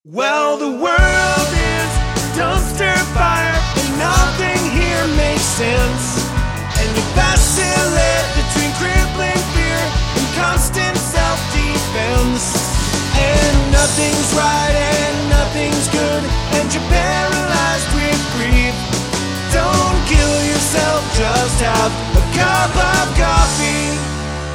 Well, the world is dumpster fire, and nothing here makes sense. And you vacillate between crippling fear and constant self-defense. And nothing's right and nothing's good, and you're paralyzed with grief. Don't kill yourself, just have a cup of coffee.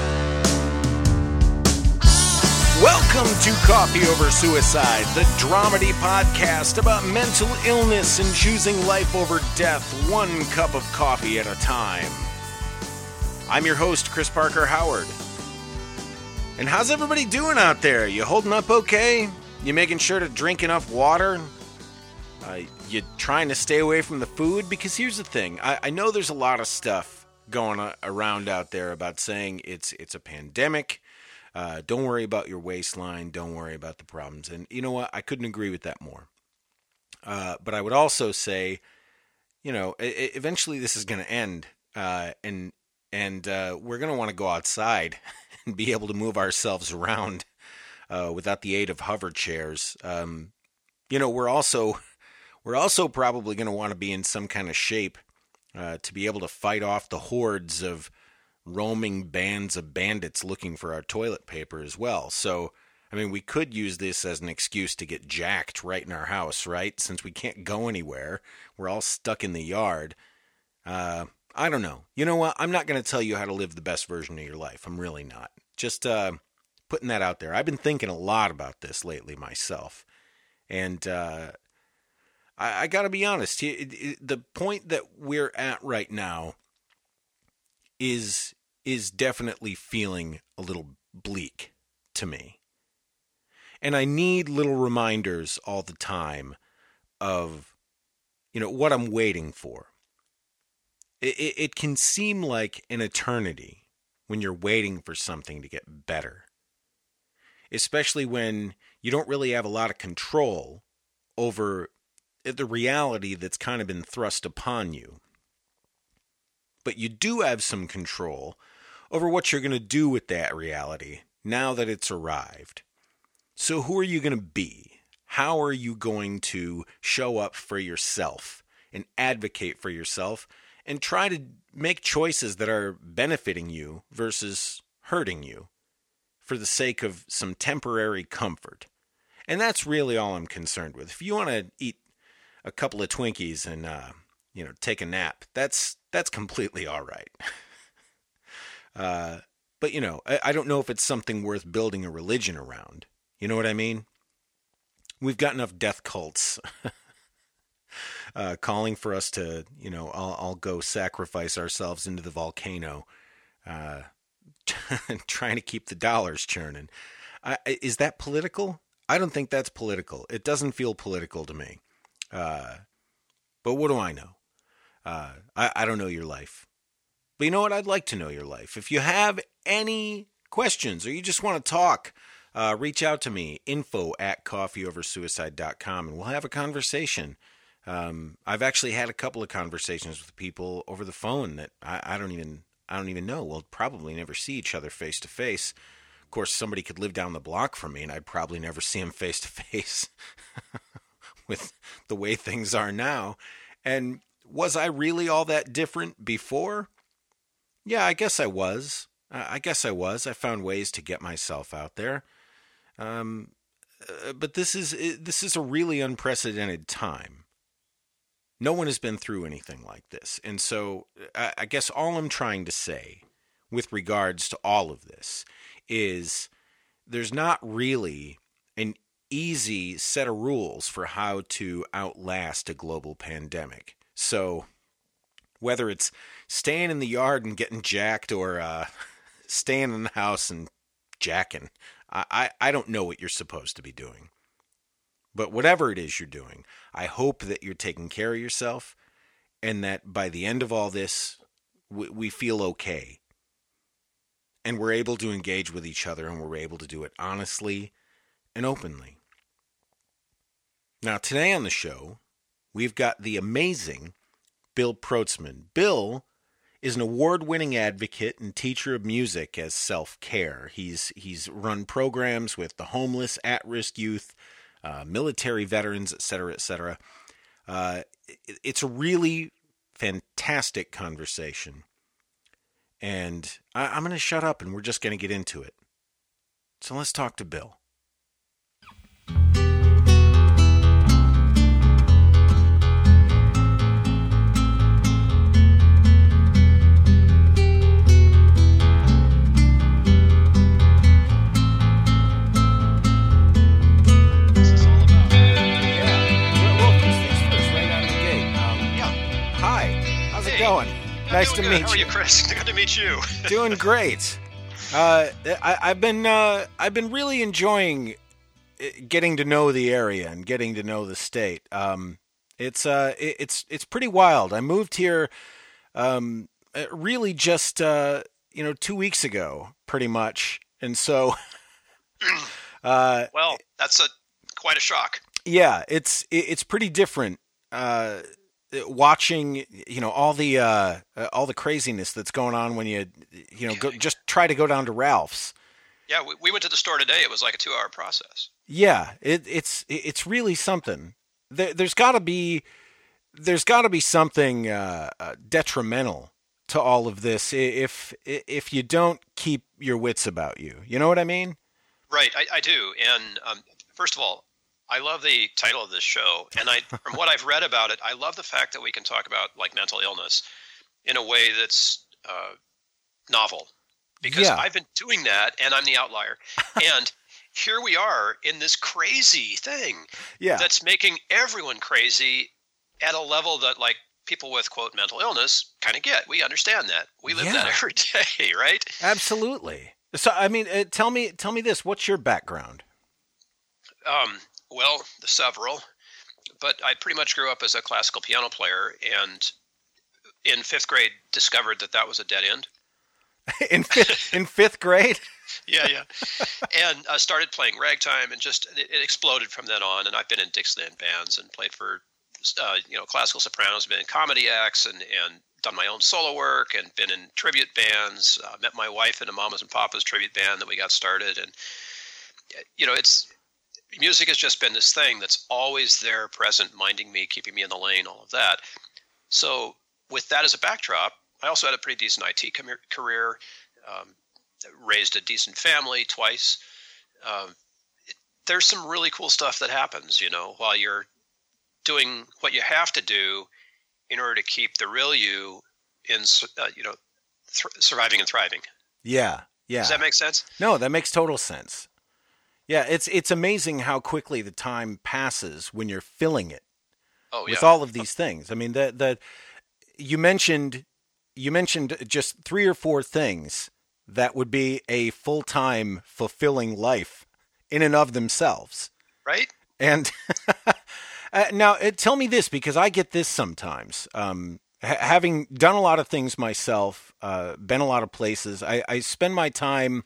Welcome to Coffee Over Suicide, the dramedy podcast about mental illness and choosing life over death, one cup of coffee at a time. I'm your host, Chris Parker Howard. And how's everybody doing out there? You holding up okay? You making sure to drink enough water? You trying to stay away from the food? Because here's the thing. I know there's a lot of stuff going around out there about saying it's a pandemic. Don't worry about your waistline. Don't worry about the problems. And you know what? I couldn't agree with that more. But I would also say, you know, eventually this is going to end, and we're going to want to go outside and be able to move ourselves around without the aid of hover chairs. You know, we're also probably going to want to be in some kind of shape to be able to fight off the hordes of roaming bands of bandits looking for our toilet paper as well. So, I mean, we could use this as an excuse to get jacked right in our house, right? Since we can't go anywhere. We're all stuck in the yard. I don't know. You know what? I'm not going to tell you how to live the best version of your life. I'm really not. Just putting that out there. I've been thinking a lot about this lately myself. And I got to be honest. The point that we're at right now is definitely feeling a little bleak to me. And I need little reminders all the time of, you know, what I'm waiting for. It can seem like an eternity when you're waiting for something to get better. Especially when you don't really have a lot of control over the reality that's kind of been thrust upon you. But you do have some control over what you're going to do with that reality now that it's arrived. So who are you going to be? How are you going to show up for yourself and advocate for yourself and try to make choices that are benefiting you versus hurting you for the sake of some temporary comfort? And that's really all I'm concerned with. If you want to eat a couple of Twinkies and take a nap, that's completely all right. But, you know, I don't know if it's something worth building a religion around. You know what I mean? We've got enough death cults calling for us to, you know, I'll go sacrifice ourselves into the volcano, trying to keep the dollars churning. Is that political? I don't think that's political. It doesn't feel political to me. But what do I know? I don't know your life. But you know what? I'd like to know your life. If you have any questions or you just want to talk, reach out to me, info@coffeeoversuicide.com, and we'll have a conversation. I've actually had a couple of conversations with people over the phone that I don't even know. We'll probably never see each other face to face. Of course, somebody could live down the block from me, and I'd probably never see him face to face with the way things are now. And was I really all that different before? Yeah, I guess I was. I I found ways to get myself out there. But this is a really unprecedented time. No one has been through anything like this. And so I guess all I'm trying to say with regards to all of this is there's not really an easy set of rules for how to outlast a global pandemic. So whether it's staying in the yard and getting jacked or staying in the house and jacking, I don't know what you're supposed to be doing. But whatever it is you're doing, I hope that you're taking care of yourself and that by the end of all this, we feel okay. And we're able to engage with each other and we're able to do it honestly and openly. Now, today on the show, we've got the amazing Bill Protzman. Bill is an award-winning advocate and teacher of music as self-care. He's run programs with the homeless, at-risk youth, military veterans, et cetera, et cetera. It's a really fantastic conversation. And I'm going to shut up and we're just going to get into it. So let's talk to Bill. Nice to meet you. How are you, Chris? Good to meet you. Doing great. I've been really enjoying getting to know the area and getting to know the state. It's pretty wild. I moved here really just 2 weeks ago, pretty much, and so. Well, that's quite a shock. Yeah, it's pretty different. Watching, all the craziness that's going on when you just try to go down to Ralph's. Yeah, we went to the store today. It was like a 2-hour process. Yeah, it's really something. There's got to be something detrimental to all of this if you don't keep your wits about you. You know what I mean? Right, I do. And first of all, I love the title of this show, and from what I've read about it, I love the fact that we can talk about like mental illness in a way that's novel, because I've been doing that, and I'm the outlier. And here we are in this crazy thing that's making everyone crazy at a level that like people with quote mental illness kind of get. We understand that. We live that every day, right? Absolutely. So, I mean, tell me this. What's your background? Well, several, but I pretty much grew up as a classical piano player, and in 5th grade discovered that was a dead end. in fifth grade? Yeah. And I started playing ragtime, and just it exploded from then on. And I've been in Dixieland bands and played for classical sopranos, been in comedy acts, and done my own solo work, and been in tribute bands. Met my wife in a Mamas and Papas tribute band that we got started, and music has just been this thing that's always there, present, minding me, keeping me in the lane, all of that. So with that as a backdrop, I also had a pretty decent IT career, raised a decent family twice. There's some really cool stuff that happens, while you're doing what you have to do in order to keep the real you in, surviving and thriving. Yeah. Does that make sense? No, that makes total sense. Yeah, it's amazing how quickly the time passes when you're filling it with all of these things. I mean, you mentioned just 3 or 4 things that would be a full-time fulfilling life in and of themselves. Right? And now tell me this, because I get this sometimes. Having done a lot of things myself, been a lot of places, I spend my time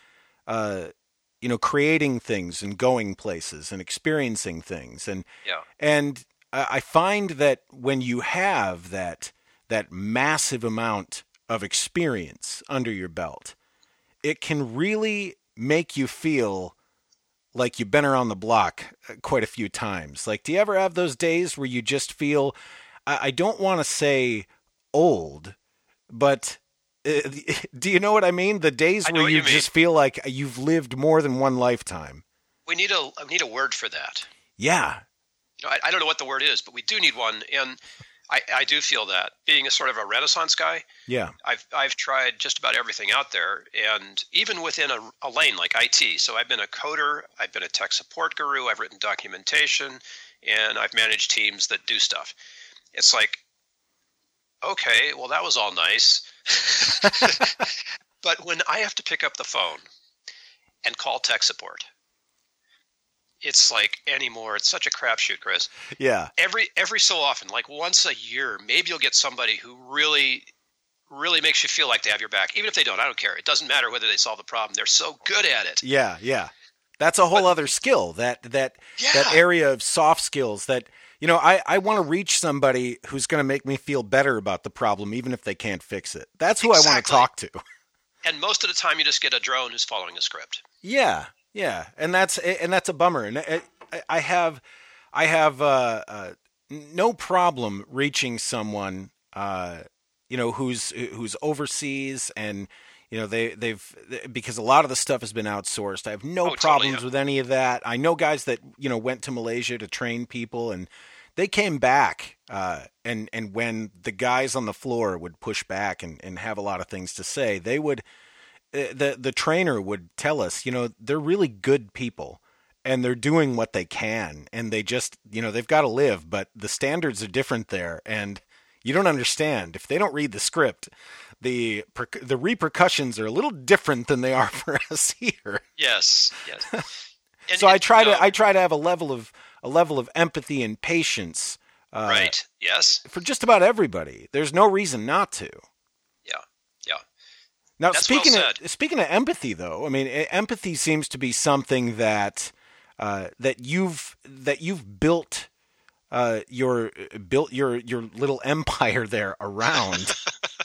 creating things and going places and experiencing things. And I find that when you have that massive amount of experience under your belt, it can really make you feel like you've been around the block quite a few times. Like, do you ever have those days where you just feel, I don't want to say old, but do you know what I mean? The days where you just feel like you've lived more than one lifetime. We need a word for that. Yeah. I don't know what the word is, but we do need one. And I do feel that, being a sort of a Renaissance guy. Yeah. I've tried just about everything out there, and even within a lane like IT. So I've been a coder, I've been a tech support guru, I've written documentation, and I've managed teams that do stuff. It's like, okay, well, that was all nice. But when I have to pick up the phone and call tech support, it's like anymore. It's such a crapshoot, Chris. Yeah. Every so often, like once a year, maybe you'll get somebody who really, really makes you feel like they have your back. Even if they don't, I don't care. It doesn't matter whether they solve the problem. They're so good at it. Yeah, yeah. That's a whole other skill. That area of soft skills that, I want to reach somebody who's going to make me feel better about the problem, even if they can't fix it. That's who I want to talk to. And most of the time, you just get a drone who's following a script. Yeah. Yeah, and that's a bummer. And I have no problem reaching someone, who's overseas, and they've because a lot of the stuff has been outsourced. I have no problems with any of that. I know guys that went to Malaysia to train people, and they came back, and when the guys on the floor would push back and have a lot of things to say, they would. The trainer would tell us, they're really good people and they're doing what they can, and they just, they've got to live, but the standards are different there, and you don't understand. If they don't read the script, the repercussions are a little different than they are for us here. Yes. And, so I try to have a level of empathy and patience. Right. Yes. For just about everybody. There's no reason not to. Yeah. Now, That's speaking of empathy, though, I mean, empathy seems to be something that you've built your little empire there around.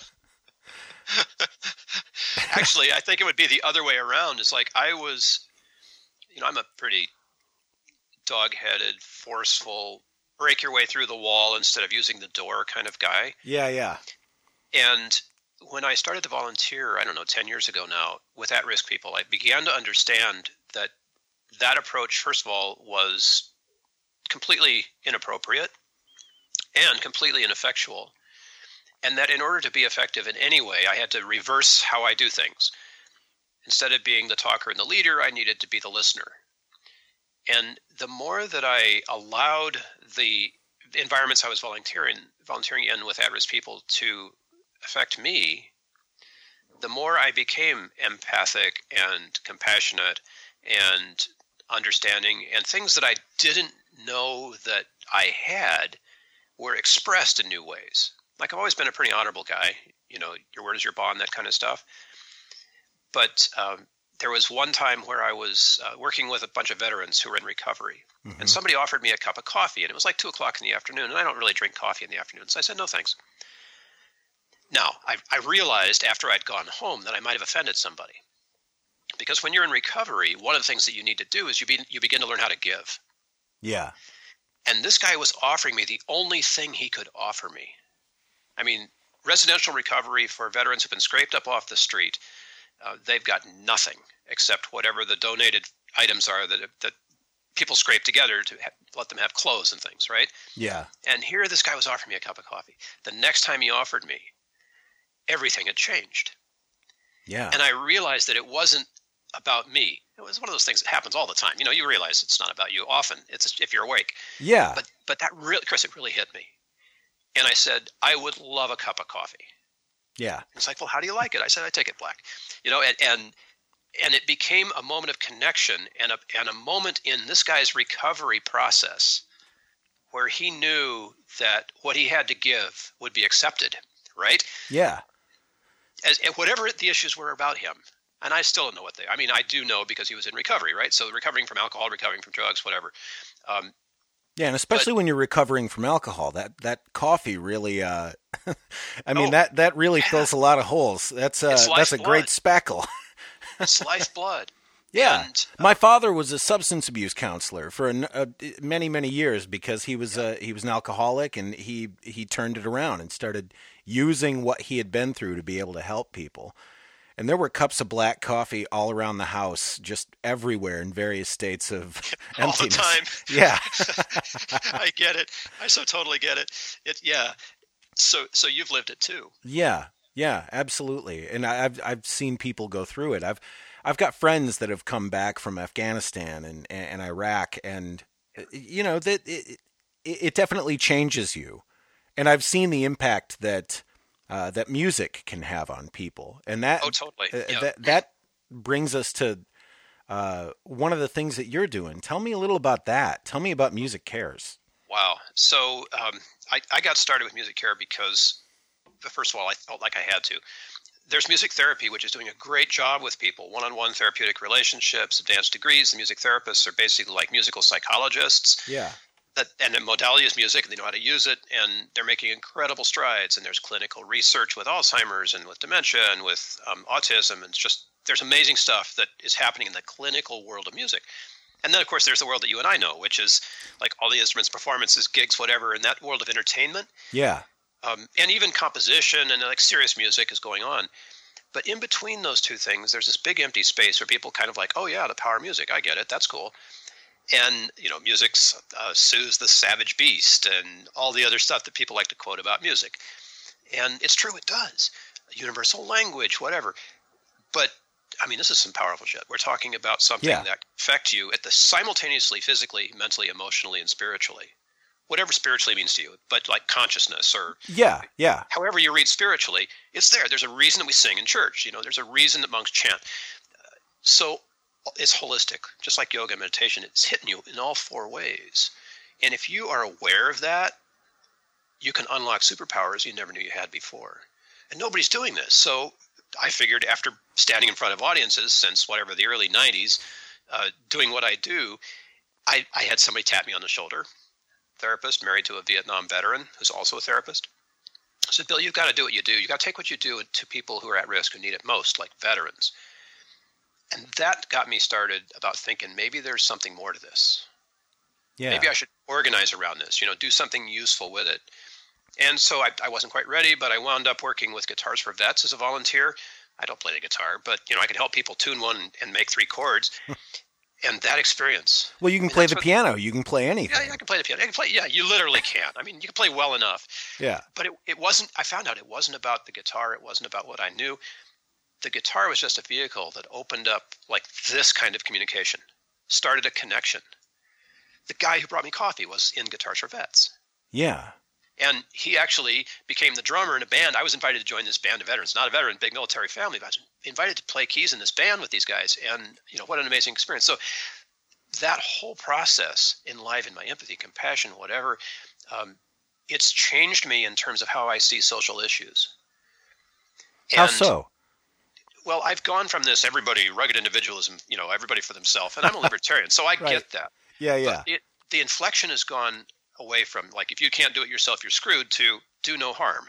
Actually, I think it would be the other way around. It's like I was, I'm a pretty dog-headed, forceful, break your way through the wall instead of using the door kind of guy. Yeah. And when I started to volunteer, 10 years ago now, with at-risk people, I began to understand that approach, first of all, was completely inappropriate and completely ineffectual. And that in order to be effective in any way, I had to reverse how I do things. Instead of being the talker and the leader, I needed to be the listener. And the more that I allowed the environments I was volunteering in with at-risk people to affect me, the more I became empathic and compassionate and understanding, and things that I didn't know that I had were expressed in new ways. Like, I've always been a pretty honorable guy, your word is your bond, that kind of stuff. But there was one time where I was working with a bunch of veterans who were in recovery, and somebody offered me a cup of coffee, and it was like 2:00 in the afternoon, and I don't really drink coffee in the afternoon, so I said, no, thanks. Now, I realized after I'd gone home that I might have offended somebody. Because when you're in recovery, one of the things that you need to do is you begin to learn how to give. Yeah. And this guy was offering me the only thing he could offer me. I mean, residential recovery for veterans who've been scraped up off the street, they've got nothing except whatever the donated items are that people scrape together to let them have clothes and things, right? Yeah. And here this guy was offering me a cup of coffee. The next time he offered me, everything had changed. Yeah. And I realized that it wasn't about me. It was one of those things that happens all the time. You realize it's not about you often. It's if you're awake. Yeah. But that really, Chris, it really hit me. And I said, I would love a cup of coffee. Yeah. It's like, well, how do you like it? I said, I take it black. And it became a moment of connection and a moment in this guy's recovery process where he knew that what he had to give would be accepted, right? Yeah. And whatever the issues were about him. And I still don't know I do know because he was in recovery, right? So recovering from alcohol, recovering from drugs, whatever. Yeah, and especially when you're recovering from alcohol, that coffee really, that really fills a lot of holes. That's a great spackle. It's lifeblood. Yeah, and, my father was a substance abuse counselor for many, many years because he was an alcoholic, and he turned it around and started using what he had been through to be able to help people. And there were cups of black coffee all around the house, just everywhere in various states of emptiness. All the time. Yeah. I get it. I so totally get it. Yeah. So you've lived it too. Yeah, absolutely. And I've seen people go through it. I've got friends that have come back from Afghanistan and Iraq, and it definitely changes you. And I've seen the impact that music can have on people, and that totally. That brings us to one of the things that you're doing. Tell me a little about that. Tell me about Music Cares. Wow. So I got started with Music Care because, first of all, I felt like I had to. There's music therapy, which is doing a great job with people, one-on-one therapeutic relationships, advanced degrees. The music therapists are basically like musical psychologists. Yeah. And the modality is music, and they know how to use it, and they're making incredible strides. And there's clinical research with Alzheimer's and with dementia and with autism, and there's amazing stuff that is happening in the clinical world of music. And then, of course, there's the world that you and I know, which is like all the instruments, performances, gigs, whatever, in that world of entertainment. Yeah. And even composition and like serious music is going on. But in between those two things, there's this big empty space where people kind of like, oh, yeah, the power of music. I get it. That's cool. And, music soothes the savage beast and all the other stuff that people like to quote about music. And it's true, it does. Universal language, whatever. But this is some powerful shit. We're talking about something that affects you at the simultaneously, physically, mentally, emotionally, and spiritually. Whatever spiritually means to you, but like consciousness or however you read spiritually, it's there. There's a reason that we sing in church. There's a reason that monks chant. So it's holistic, just like yoga and meditation. It's hitting you in all four ways. And if you are aware of that, you can unlock superpowers you never knew you had before. And nobody's doing this. So I figured after standing in front of audiences since whatever the early 90s, doing what I do, I had somebody tap me on the shoulder, therapist, married to a Vietnam veteran who's also a therapist. I said, Bill, you've got to do what you do. You've got to take what you do to people who are at risk, who need it most, like veterans. And that got me started about thinking maybe there's something more to this. Yeah. Maybe I should organize around this, do something useful with it. And so I wasn't quite ready, but I wound up working with Guitars for Vets as a volunteer. I don't play the guitar, but I could help people tune one and make 3 chords. And that experience. Well, you can play the piano. You can play anything. Yeah, I can play the piano. I can play. Yeah, you literally can. You can play well enough. Yeah. But it wasn't. I found out it wasn't about the guitar. It wasn't about what I knew. The guitar was just a vehicle that opened up like this kind of communication, started a connection. The guy who brought me coffee was in Guitars for Vets. Yeah. And he actually became the drummer in a band. I was invited to join this band of veterans, not a veteran, big military family, but I was invited to play keys in this band with these guys. And, what an amazing experience. So that whole process enlivened my empathy, compassion, whatever. It's changed me in terms of how I see social issues. How so? Well, I've gone from this everybody, rugged individualism, everybody for themselves. And I'm a libertarian, so I Right. get that. Yeah. But the inflection has gone away from like, if you can't do it yourself, you're screwed, to do no harm.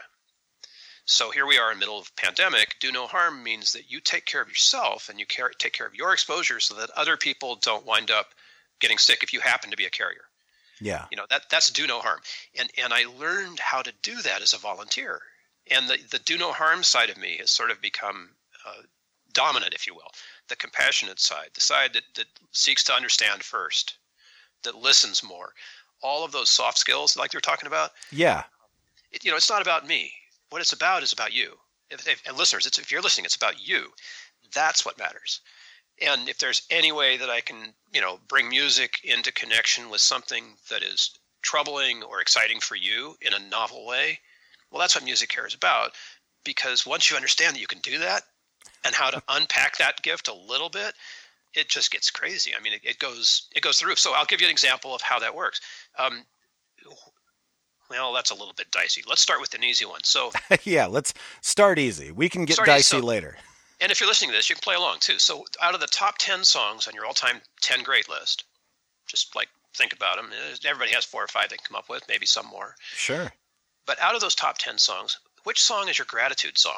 So here we are in the middle of a pandemic. Do no harm means that you take care of yourself and you take care of your exposure so that other people don't wind up getting sick if you happen to be a carrier. Yeah. That's do no harm. And I learned how to do that as a volunteer. And the do no harm side of me has sort of become dominant, if you will. The compassionate side, the side that seeks to understand first, that listens more. All of those soft skills like you're talking about. Yeah. It's not about me. What it's about is about you. And listeners, if you're listening, it's about you. That's what matters. And if there's any way that I can, bring music into connection with something that is troubling or exciting for you in a novel way, well, that's what Music Care is about. Because once you understand that you can do that and how to unpack that gift a little bit, it just gets crazy. It goes through the roof. So I'll give you an example of how that works. Well, that's a little bit dicey. Let's start with an easy one. So yeah, let's start easy. We can get dicey later. And if you're listening to this, you can play along too. So out of the top 10 songs on your all-time 10 great list, just like think about them. Everybody has 4 or 5 they can come up with, maybe some more. Sure. But out of those top 10 songs, which song is your gratitude song?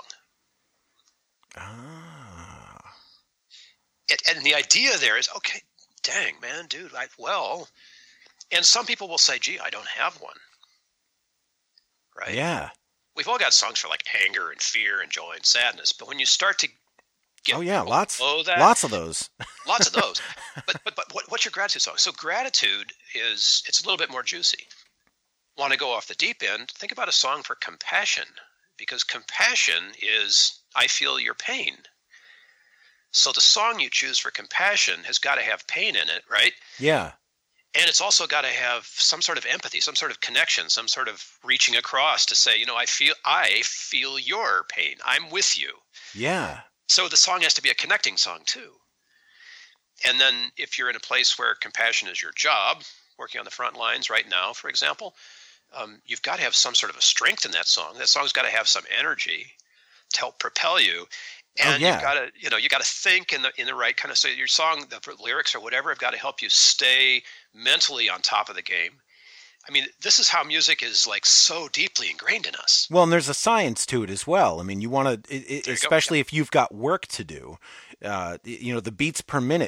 And the idea there is, okay, dang, man, dude, and some people will say, gee, I don't have one. Right? Yeah. We've all got songs for like anger and fear and joy and sadness, but when you start to get lots of those. Lots of those. But what's your gratitude song? So gratitude it's a little bit more juicy. Want to go off the deep end? Think about a song for compassion, because compassion is I feel your pain. So the song you choose for compassion has got to have pain in it, right? Yeah. And it's also got to have some sort of empathy, some sort of connection, some sort of reaching across to say, I feel your pain. I'm with you. Yeah. So the song has to be a connecting song too. And then if you're in a place where compassion is your job, working on the front lines right now, for example, you've got to have some sort of a strength in that song. That song's got to have some energy to help propel you. And you've got to, you got to think in the right kind of, so your song, the lyrics or whatever have got to help you stay mentally on top of the game. This is how music is like so deeply ingrained in us. Well, and there's a science to it as well. You want to, especially if you've got work to do, the beats per minute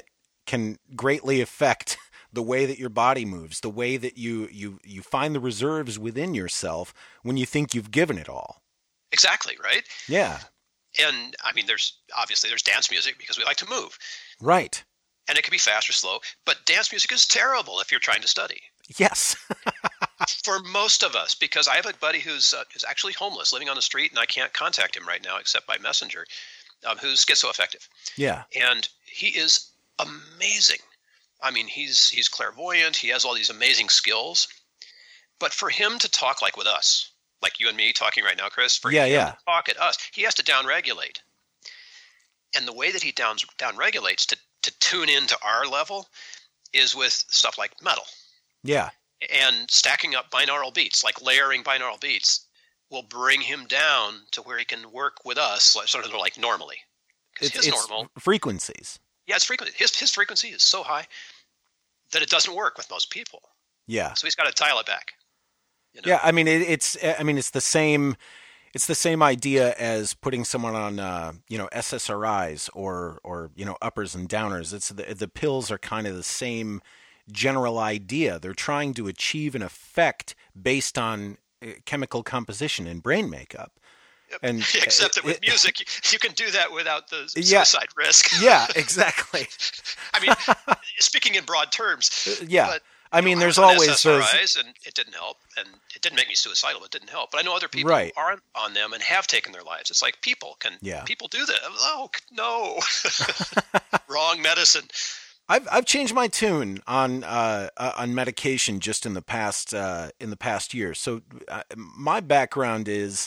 can greatly affect the way that your body moves, the way that you find the reserves within yourself when you think you've given it all. Exactly, right? Yeah. And I mean, there's dance music because we like to move. Right. And it can be fast or slow, but dance music is terrible if you're trying to study. Yes. For most of us, because I have a buddy who's actually homeless, living on the street, and I can't contact him right now except by messenger, who's schizoaffective. Yeah. And he is amazing. I mean, he's clairvoyant. He has all these amazing skills. But for him to talk like with us, like you and me talking right now, Chris, for him to talk at us, he has to downregulate. And the way that he downregulates to tune into our level is with stuff like metal. Yeah. And stacking up binaural beats, like layering binaural beats, will bring him down to where he can work with us sort of like normally. Because his normal frequencies. Yeah, it's frequency. His frequency is so high that it doesn't work with most people. Yeah. So he's got to dial it back. You know? Yeah, I mean it's the same idea as putting someone on SSRIs or uppers and downers. It's the pills are kind of the same general idea. They're trying to achieve an effect based on chemical composition and brain makeup. And except that with music, you can do that without the suicide risk. Yeah, exactly. I mean, speaking in broad terms. Yeah. But, I mean, there's always SSRIs, and it didn't help, and it didn't make me suicidal. It didn't help. But I know other people who aren't on them and have taken their lives. It's like people do that? Oh no, wrong medicine. I've changed my tune on medication just in the past year. So my background is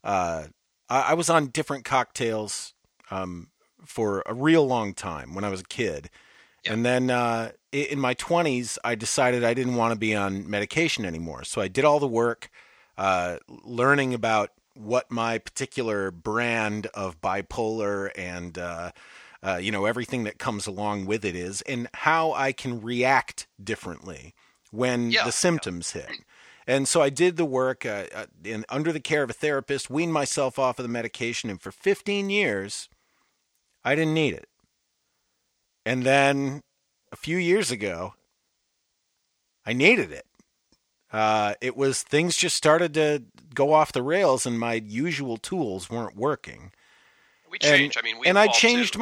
I was on different cocktails for a real long time when I was a kid. Yeah. And then in my 20s, I decided I didn't want to be on medication anymore. So I did all the work learning about what my particular brand of bipolar and everything that comes along with it is, and how I can react differently when the symptoms hit. And so I did the work under the care of a therapist, weaned myself off of the medication, and for 15 years, I didn't need it. And then a few years ago, I needed it. It was things just started to go off the rails, and my usual tools weren't working. We changed. I changed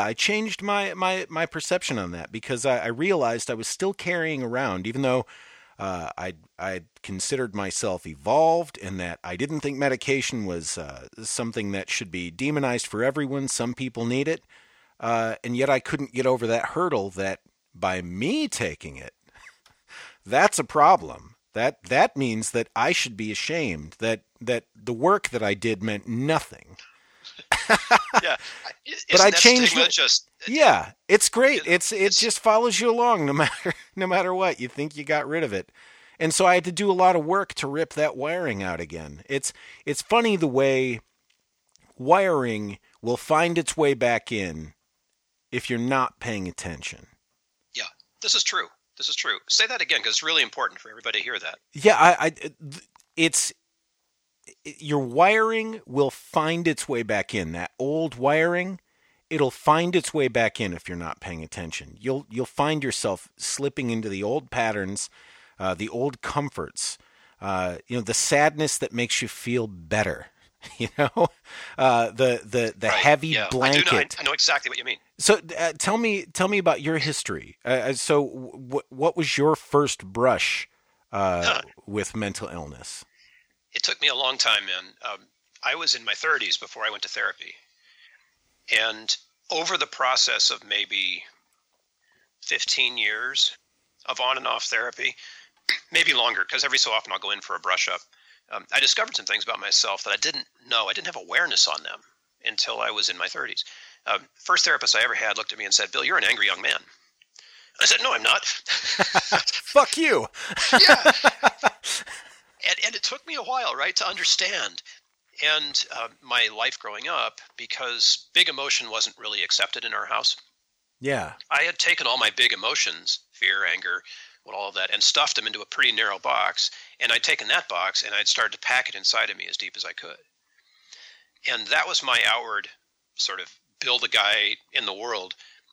my perception on that, because I realized I was still carrying around, even though I considered myself evolved, and that I didn't think medication was something that should be demonized for everyone. Some people need it, and yet I couldn't get over that hurdle that by me taking it, that's a problem. That means that I should be ashamed that the work that I did meant nothing. Yeah, but I changed it. Yeah, it's great. It just follows you along no matter what. You think you got rid of it, and so I had to do a lot of work to rip that wiring out again. It's funny the way wiring will find its way back in if you're not paying attention. Yeah, this is true. Say that again, because it's really important for everybody to hear that. Yeah, your wiring will find its way back in. That old wiring, it'll find its way back in if you're not paying attention. You'll find yourself slipping into the old patterns, the old comforts, the sadness that makes you feel better. The right. Heavy blanket. I know exactly what you mean. So tell me about your history. So what was your first brush with mental illness? It took me a long time, man. I was in my 30s before I went to therapy. And over the process of maybe 15 years of on and off therapy, maybe longer, because every so often I'll go in for a brush up, I discovered some things about myself that I didn't know. I didn't have awareness on them until I was in my 30s. First therapist I ever had looked at me and said, "Bill, you're an angry young man." I said, "No, I'm not." Fuck you. Yeah. And it took me a while, right, to understand. And my life growing up, because big emotion wasn't really accepted in our house. Yeah. I had taken all my big emotions, fear, anger, all of that, and stuffed them into a pretty narrow box. And I'd taken that box and I'd started to pack it inside of me as deep as I could. And that was my outward sort of build a guy in the world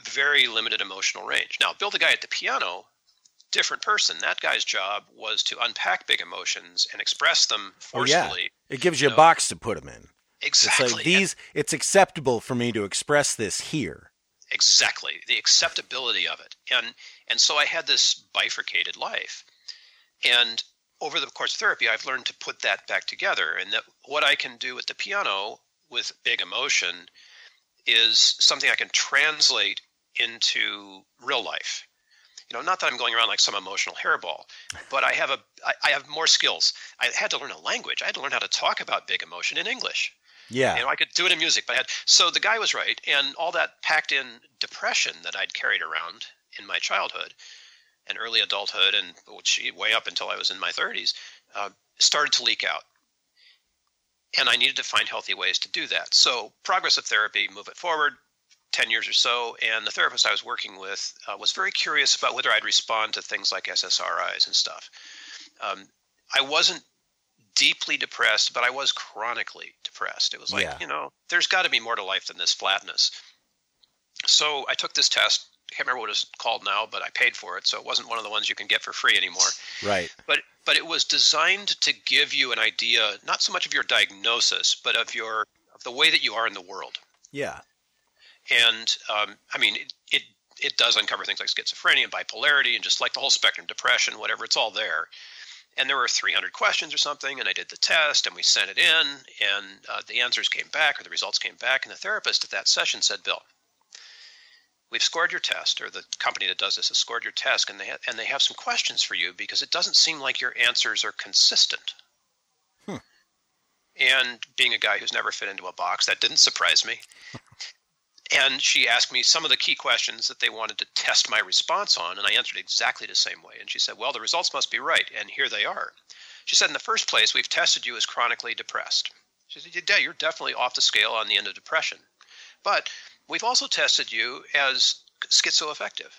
very limited emotional range. Now, Bill, the guy at the piano, different person. That guy's job was to unpack big emotions and express them forcefully. Oh, yeah. It gives you a box to put them in. Exactly. It's like it's acceptable for me to express this here. Exactly. The acceptability of it. And so I had this bifurcated life. And over the course of therapy, I've learned to put that back together. And that what I can do with the piano with big emotion is something I can translate into real life. Not that I'm going around like some emotional hairball, but I have more skills. I had to learn a language. I had to learn how to talk about big emotion in English. Yeah. I could do it in music, but so the guy was right. And all that packed in depression that I'd carried around in my childhood and early adulthood and way up until I was in my 30s, started to leak out. And I needed to find healthy ways to do that. So progressive therapy, move it forward, 10 years or so. And the therapist I was working with was very curious about whether I'd respond to things like SSRIs and stuff. I wasn't deeply depressed, but I was chronically depressed. It was like, there's got to be more to life than this flatness. So I took this test. I can't remember what it's called now, but I paid for it. So it wasn't one of the ones you can get for free anymore. Right. But it was designed to give you an idea, not so much of your diagnosis, but of the way that you are in the world. Yeah. And it does uncover things like schizophrenia and bipolarity and just like the whole spectrum, depression, whatever, it's all there. And there were 300 questions or something, and I did the test, and we sent it in, and the answers came back, or the results came back, and the therapist at that session said, Bill, we've scored your test, or the company that does this has scored your test, and they have some questions for you because it doesn't seem like your answers are consistent. And being a guy who's never fit into a box, that didn't surprise me. And she asked me some of the key questions that they wanted to test my response on, and I answered exactly the same way. And she said, well, the results must be right, and here they are. She said, in the first place, we've tested you as chronically depressed. She said, yeah, you're definitely off the scale on the end of depression. But we've also tested you as schizoaffective.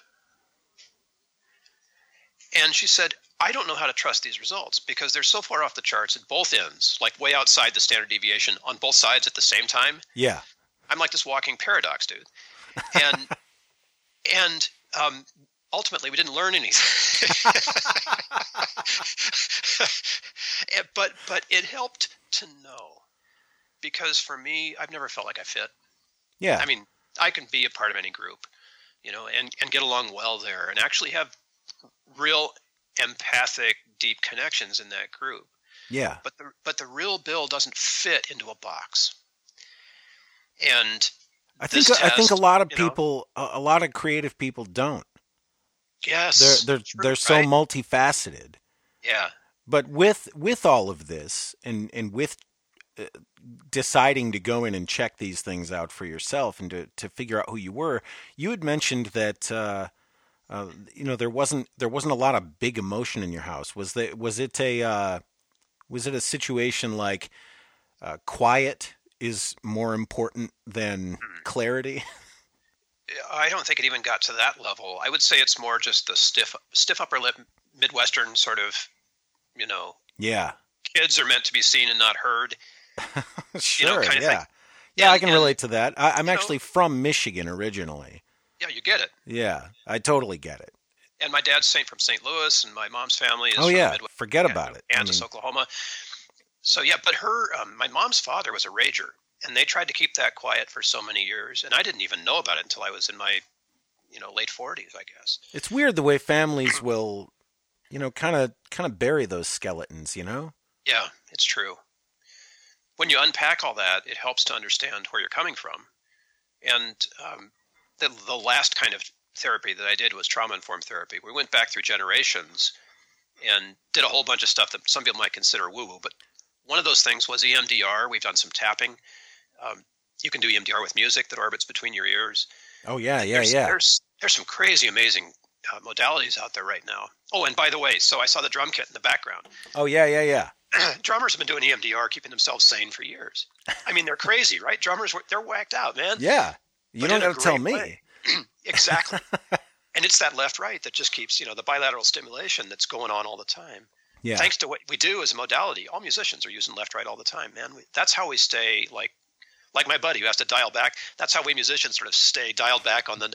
And she said, I don't know how to trust these results because they're so far off the charts at both ends, like way outside the standard deviation on both sides at the same time. Yeah. I'm like this walking paradox, dude. And ultimately, we didn't learn anything. But it helped to know, because for me, I've never felt like I fit. Yeah. I mean, I can be a part of any group, and get along well there, and actually have real empathic, deep connections in that group. Yeah. But the real Bill doesn't fit into a box. And I think a lot of people, a lot of creative people don't. Yes, they're so multifaceted. Yeah. But with all of this, and with deciding to go in and check these things out for yourself and to figure out who you were, you had mentioned that there wasn't a lot of big emotion in your house. Was it a situation like quiet is more important than clarity? I don't think it even got to that level. I would say it's more just the stiff upper lip Midwestern sort of, Yeah. Kids are meant to be seen and not heard. Sure. Kind of yeah. thing. Yeah, I can relate to that. I'm actually from Michigan originally. Yeah, you get it. Yeah, I totally get it. And my dad's from St. Louis, and my mom's family is from Midwest. Forget about it. Kansas, Oklahoma. So yeah, but my mom's father was a rager, and they tried to keep that quiet for so many years, and I didn't even know about it until I was in my, late 40s, I guess. It's weird the way families will, kind of bury those skeletons, Yeah, it's true. When you unpack all that, it helps to understand where you're coming from. And the last kind of therapy that I did was trauma-informed therapy. We went back through generations and did a whole bunch of stuff that some people might consider woo-woo, but one of those things was EMDR. We've done some tapping. You can do EMDR with music that orbits between your ears. Oh, yeah. There's some crazy, amazing modalities out there right now. Oh, and by the way, so I saw the drum kit in the background. Oh, yeah. Drummers have been doing EMDR, keeping themselves sane for years. I mean, they're crazy, right? Drummers, they're whacked out, man. Yeah. You don't got to tell me. Exactly. And it's that left-right that just keeps, the bilateral stimulation that's going on all the time. Yeah. Thanks to what we do as a modality, all musicians are using left-right all the time, man. That's how we stay like like my buddy who has to dial back. That's how we musicians sort of stay dialed back on the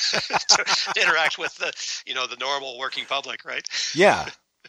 to interact with the normal working public, right? Yeah.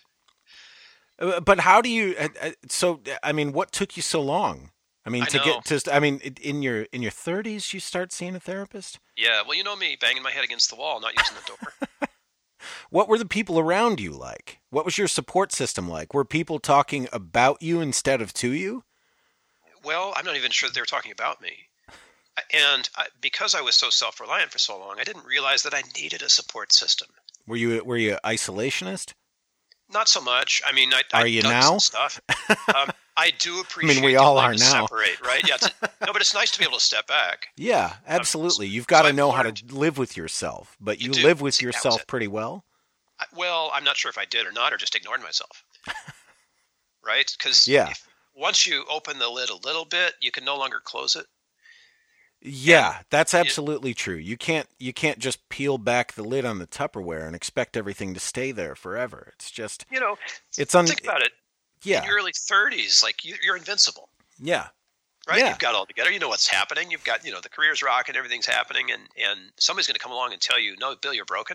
But how do you? So I mean, what took you so long? I mean, in your 30s, you start seeing a therapist? Yeah. Well, you know me, banging my head against the wall, not using the door. What were the people around you like? What was your support system like? Were people talking about you instead of to you? Well, I'm not even sure that they were talking about me. And because I was so self-reliant for so long, I didn't realize that I needed a support system. Were you isolationist? Not so much. I mean, Are you now? Stuff. I do appreciate. I mean, we all are now. Separate, right? Yeah. No, but it's nice to be able to step back. Yeah, absolutely. You've got to know how to live with yourself, but you live with yourself pretty well. Well, I'm not sure if I did or not, or just ignored myself. Right? Because once you open the lid a little bit, you can no longer close it. Yeah, that's absolutely true. You can't just peel back the lid on the Tupperware and expect everything to stay there forever. It's just think about it. Yeah. In your early 30s, like you're invincible. Yeah. Right? Yeah. You've got it all together. You know what's happening. You've got, the career's rocking, everything's happening, and somebody's going to come along and tell you, "No, Bill, you're broken."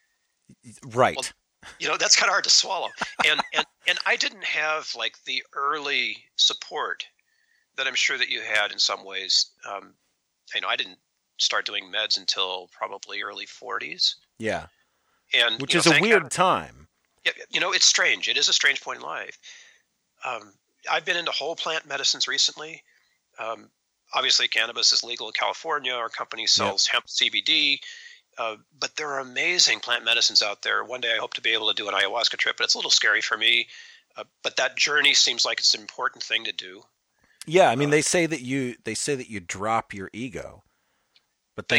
Right. Well, that's kind of hard to swallow. And I didn't have like the early support that I'm sure that you had in some ways. I didn't start doing meds until probably early 40s. Yeah. And which is a weird time. Yeah, it's strange. It is a strange point in life. I've been into whole plant medicines recently. Obviously, cannabis is legal in California. Our company sells hemp CBD. But there are amazing plant medicines out there. One day I hope to be able to do an ayahuasca trip, but it's a little scary for me. But that journey seems like it's an important thing to do. Yeah, I mean, they say that you drop your ego, but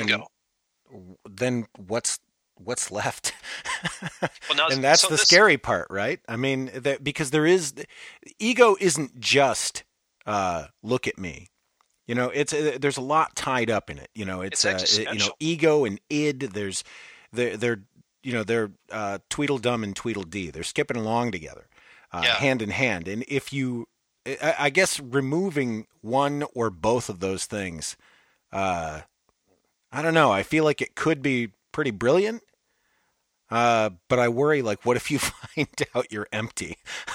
then what's left? And that's the scary part, right? I mean, because ego isn't just look at me. There's a lot tied up in it. It's ego and id. They're Tweedledum and Tweedledee. They're skipping along together, hand in hand. And if I guess removing one or both of those things, I don't know. I feel like it could be pretty brilliant. But I worry, like, what if you find out you're empty?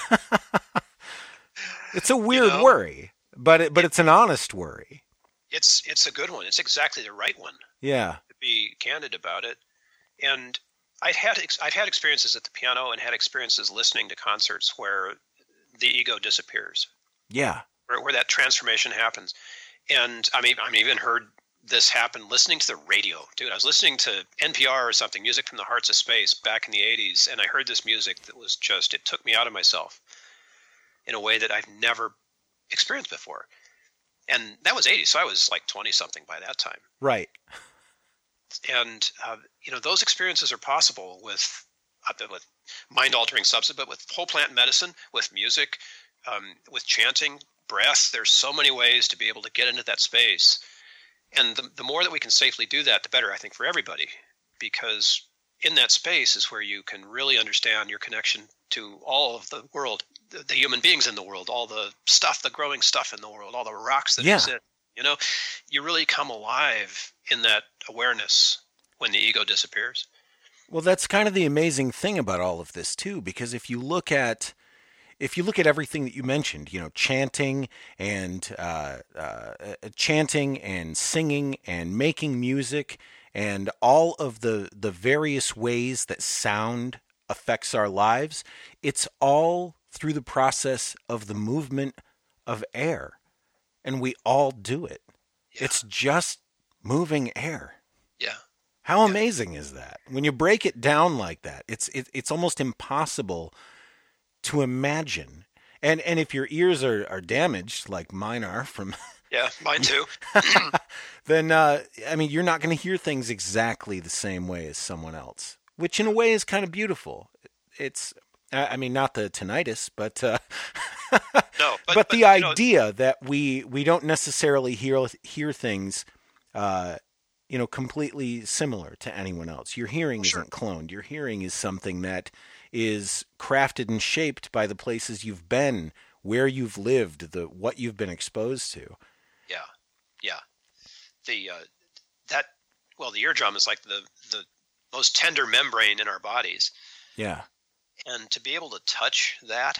It's a weird worry. But it's an honest worry. It's a good one. It's exactly the right one. Yeah. To be candid about it. And I've had experiences at the piano and had experiences listening to concerts where the ego disappears. Yeah. Where that transformation happens. And I even heard this happen listening to the radio. Dude, I was listening to NPR or something, Music from the Hearts of Space back in the 80s, and I heard this music that was it took me out of myself in a way that I've never experienced before. And that was 80, so I was like 20-something by that time. Right. And, those experiences are possible with mind-altering substance, but with whole plant medicine, with music, with chanting, breath. There's so many ways to be able to get into that space. And the more that we can safely do that, the better, I think, for everybody. Because in that space is where you can really understand your connection to all of the world, the human beings in the world, all the stuff, the growing stuff in the world, all the rocks that exist. You really come alive in that awareness when the ego disappears. Well, that's kind of the amazing thing about all of this too, because if you look at everything that you mentioned, chanting and singing and making music and all of the various ways that sound affects our lives, it's all through the process of the movement of air. And we all do it. Yeah. It's just moving air. Yeah. How amazing is that? When you break it down like that, it's almost impossible to imagine. And if your ears are damaged, like mine are from... Yeah, mine too. Then, you're not going to hear things exactly the same way as someone else, which in a way is kind of beautiful. It's, not the tinnitus, but... No, but the idea that we don't necessarily hear things, completely similar to anyone else. Your hearing isn't cloned. Your hearing is something that is crafted and shaped by the places you've been, where you've lived, what you've been exposed to. Yeah. the that well, the eardrum is like the most tender membrane in our bodies. Yeah. And to be able to touch that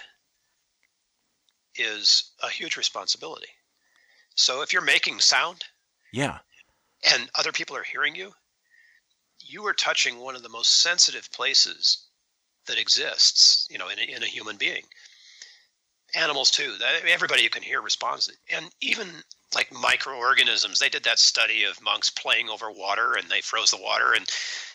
is a huge responsibility. So if you're making sound, yeah, and other people are hearing you, you are touching one of the most sensitive places that exists, in a human being. Animals too. Everybody you can hear responds. And even like microorganisms, they did that study of monks playing over water, and they froze the water, and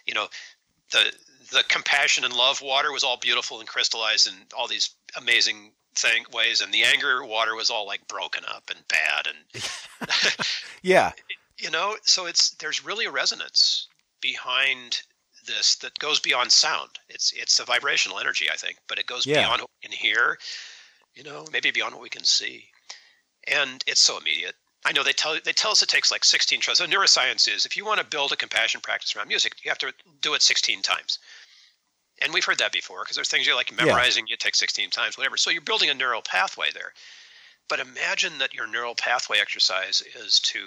the compassion and love water was all beautiful and crystallized in all these amazing ways, and the anger water was all like broken up and bad, and yeah, so there's really a resonance behind this that goes beyond sound. It's a vibrational energy, I think, but it goes beyond what we can hear, maybe beyond what we can see, and it's so immediate. I know they tell us it takes like 16 tries. So neuroscience is, if you want to build a compassion practice around music, you have to do it 16 times. And we've heard that before, because there's things you're like memorizing, you take 16 times, whatever. So you're building a neural pathway there. But imagine that your neural pathway exercise is to,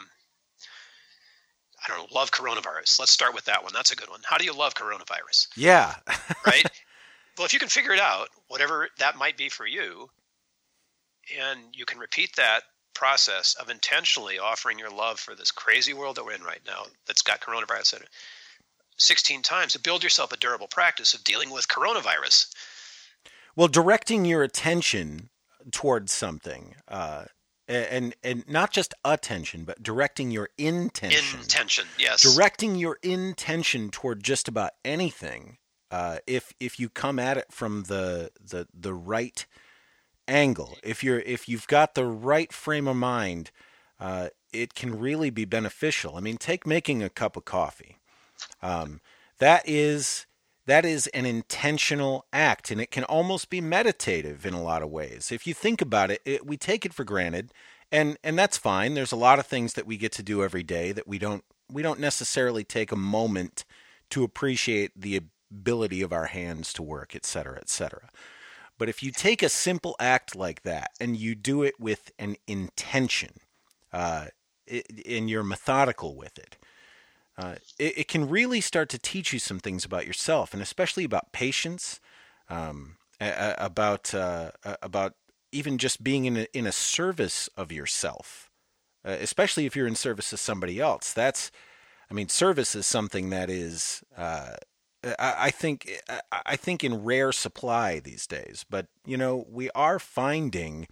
love coronavirus. Let's start with that one. That's a good one. How do you love coronavirus? Yeah. Right? Well, if you can figure it out, whatever that might be for you, and you can repeat that process of intentionally offering your love for this crazy world that we're in right now that's got coronavirus in it 16 times, to build yourself a durable practice of dealing with coronavirus. Well, directing your attention towards something, and not just attention, but directing your intention. Intention, yes. Directing your intention toward just about anything. If you come at it from the right angle, if you've got the right frame of mind, it can really be beneficial. I mean, take making a cup of coffee. That is an intentional act, and it can almost be meditative in a lot of ways. If you think about it, we take it for granted, and that's fine. There's a lot of things that we get to do every day that we don't necessarily take a moment to appreciate the ability of our hands to work, et cetera, et cetera. But if you take a simple act like that and you do it with an intention, and you're methodical with it, it can really start to teach you some things about yourself, and especially about patience, about even just being in a service of yourself, especially if you're in service of somebody else. Service is something that is, I think in rare supply these days. But we are finding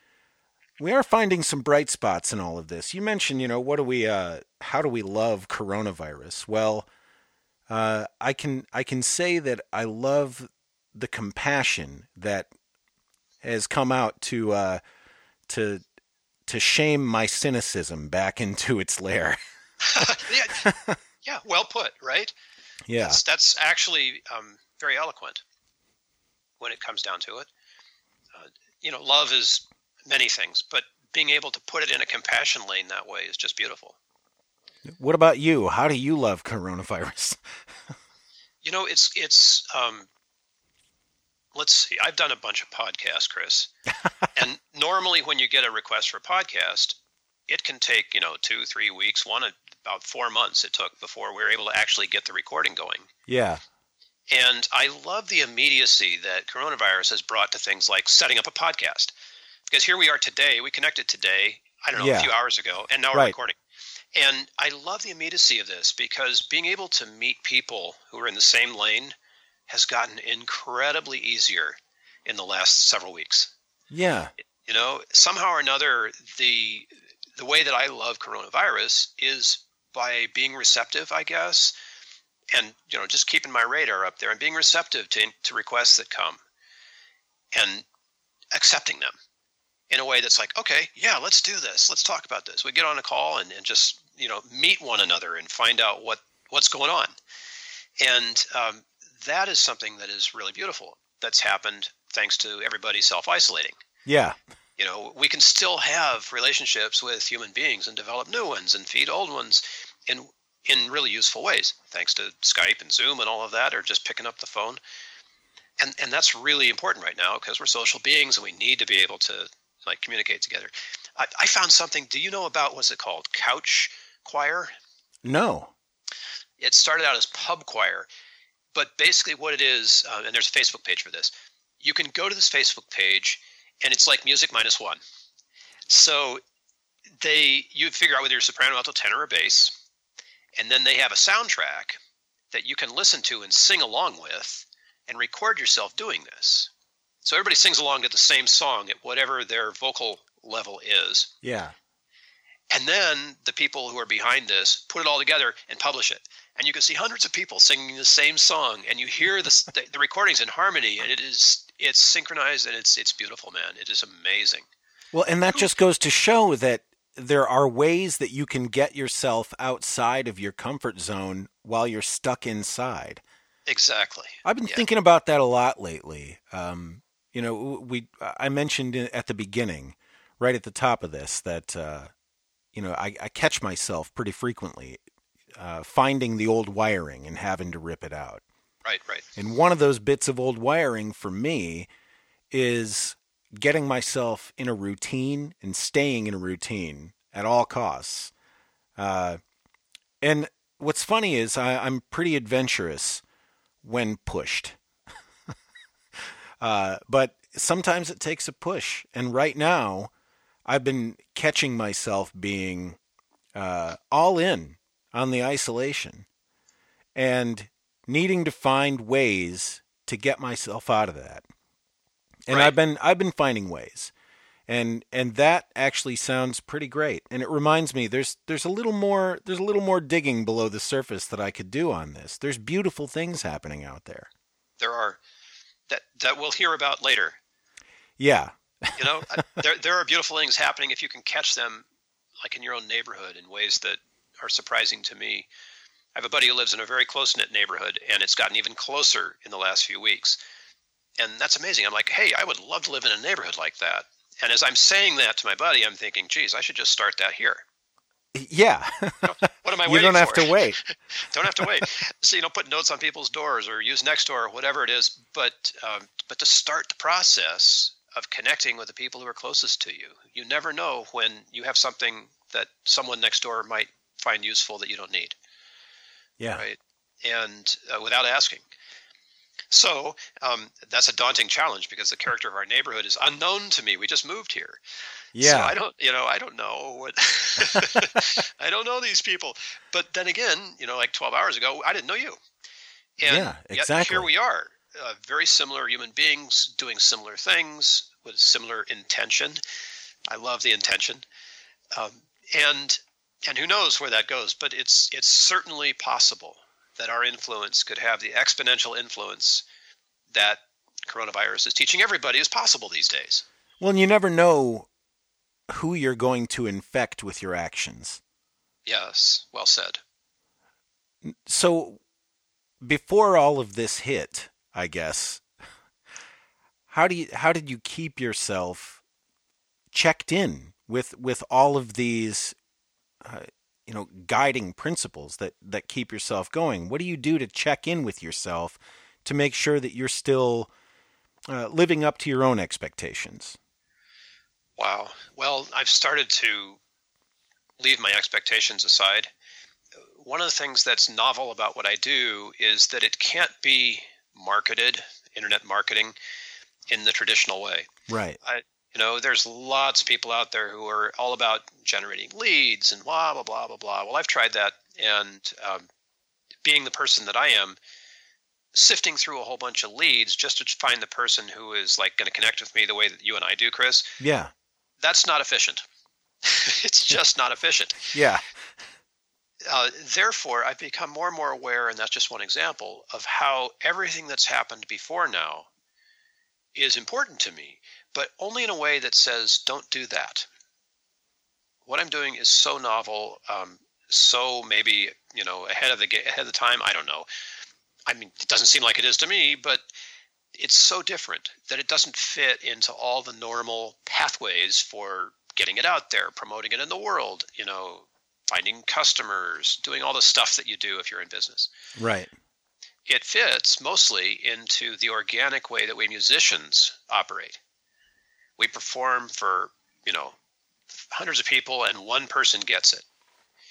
some bright spots in all of this. You mentioned, how do we love coronavirus? Well, I can say that I love the compassion that has come out to shame my cynicism back into its lair. Yeah, well put, right? Yeah, that's actually very eloquent when it comes down to it. Love is many things, but being able to put it in a compassion lane that way is just beautiful. What about you? How do you love coronavirus? It's let's see. I've done a bunch of podcasts, Chris, and normally when you get a request for a podcast, it can take 2-3 weeks. About 4 months it took before we were able to actually get the recording going. Yeah. And I love the immediacy that coronavirus has brought to things like setting up a podcast. Because here we are today, we connected today, a few hours ago, and now we're recording. And I love the immediacy of this, because being able to meet people who are in the same lane has gotten incredibly easier in the last several weeks. Yeah. Somehow or another, the way that I love coronavirus is by being receptive, I guess, and just keeping my radar up there and being receptive to requests that come and accepting them in a way that's like, okay, yeah, let's do this. Let's talk about this. We get on a call and just, meet one another and find out what's going on. And that is something that is really beautiful. That's happened thanks to everybody self-isolating. Yeah. We can still have relationships with human beings and develop new ones and feed old ones in really useful ways, thanks to Skype and Zoom and all of that, or just picking up the phone. And that's really important right now, because we're social beings and we need to be able to communicate together. I found something. Do you know about, what's it called? Couch choir? No. It started out as pub choir, but basically what it is, and there's a Facebook page for this, you can go to this Facebook page, and it's like Music Minus One. So you figure out whether you're soprano, alto, tenor, or bass, and then they have a soundtrack that you can listen to and sing along with and record yourself doing this. So everybody sings along to the same song at whatever their vocal level is. Yeah. And then the people who are behind this put it all together and publish it. And you can see hundreds of people singing the same song, and you hear the recordings in harmony, and it's synchronized, and it's beautiful, man. It is amazing. Well, and that just goes to show that there are ways that you can get yourself outside of your comfort zone while you're stuck inside. Exactly. I've been thinking about that a lot lately. I mentioned at the beginning, right at the top of this, that I catch myself pretty frequently finding the old wiring and having to rip it out. Right. And one of those bits of old wiring for me is getting myself in a routine and staying in a routine at all costs. And what's funny is I'm pretty adventurous when pushed. But sometimes it takes a push. And right now, I've been catching myself being all in on the isolation and needing to find ways to get myself out of that. And right. I've been finding ways. And that actually sounds pretty great. And it reminds me there's a little more digging below the surface that I could do on this. There's beautiful things happening out there. There are that we'll hear about later. Yeah. There are beautiful things happening if you can catch them, like in your own neighborhood, in ways that are surprising to me. I have a buddy who lives in a very close-knit neighborhood, and it's gotten even closer in the last few weeks. And that's amazing. I'm like, hey, I would love to live in a neighborhood like that. And as I'm saying that to my buddy, I'm thinking, geez, I should just start that here. Yeah. What am I waiting for? You don't have to wait. Don't have to wait. So, put notes on people's doors or use Nextdoor or whatever it is. But to start the process of connecting with the people who are closest to you. You never know when you have something that someone next door might find useful that you don't need. Yeah. Right. And without asking. So that's a daunting challenge because the character of our neighborhood is unknown to me. We just moved here. Yeah. So I don't know what I don't know these people. But then again, like 12 hours ago, I didn't know you. And yeah, exactly. Yet here we are, very similar human beings doing similar things with similar intention. I love the intention. And who knows where that goes, but it's certainly possible that our influence could have the exponential influence that coronavirus is teaching everybody is possible these days. Well, and you never know who you're going to infect with your actions. Yes, well said. So before all of this hit, I guess, how did you keep yourself checked in with all of these guiding principles that keep yourself going? What do you do to check in with yourself to make sure that you're still living up to your own expectations? Wow. Well, I've started to leave my expectations aside. One of the things that's novel about what I do is that it can't be marketed, internet marketing, in the traditional way. Right. There's lots of people out there who are all about generating leads and blah, blah, blah, blah, blah. Well, I've tried that. And being the person that I am, sifting through a whole bunch of leads just to find the person who is like going to connect with me the way that you and I do, Chris. Yeah. That's not efficient. It's just not efficient. Yeah. Therefore, I've become more and more aware, and that's just one example, of how everything that's happened before now is important to me, but only in a way that says, don't do that. What I'm doing is so novel, so maybe, ahead of the time. I don't know. I mean, it doesn't seem like it is to me, but it's so different that it doesn't fit into all the normal pathways for getting it out there, promoting it in the world, finding customers, doing all the stuff that you do if you're in business. Right. It fits mostly into the organic way that we musicians operate. We perform for, hundreds of people and one person gets it.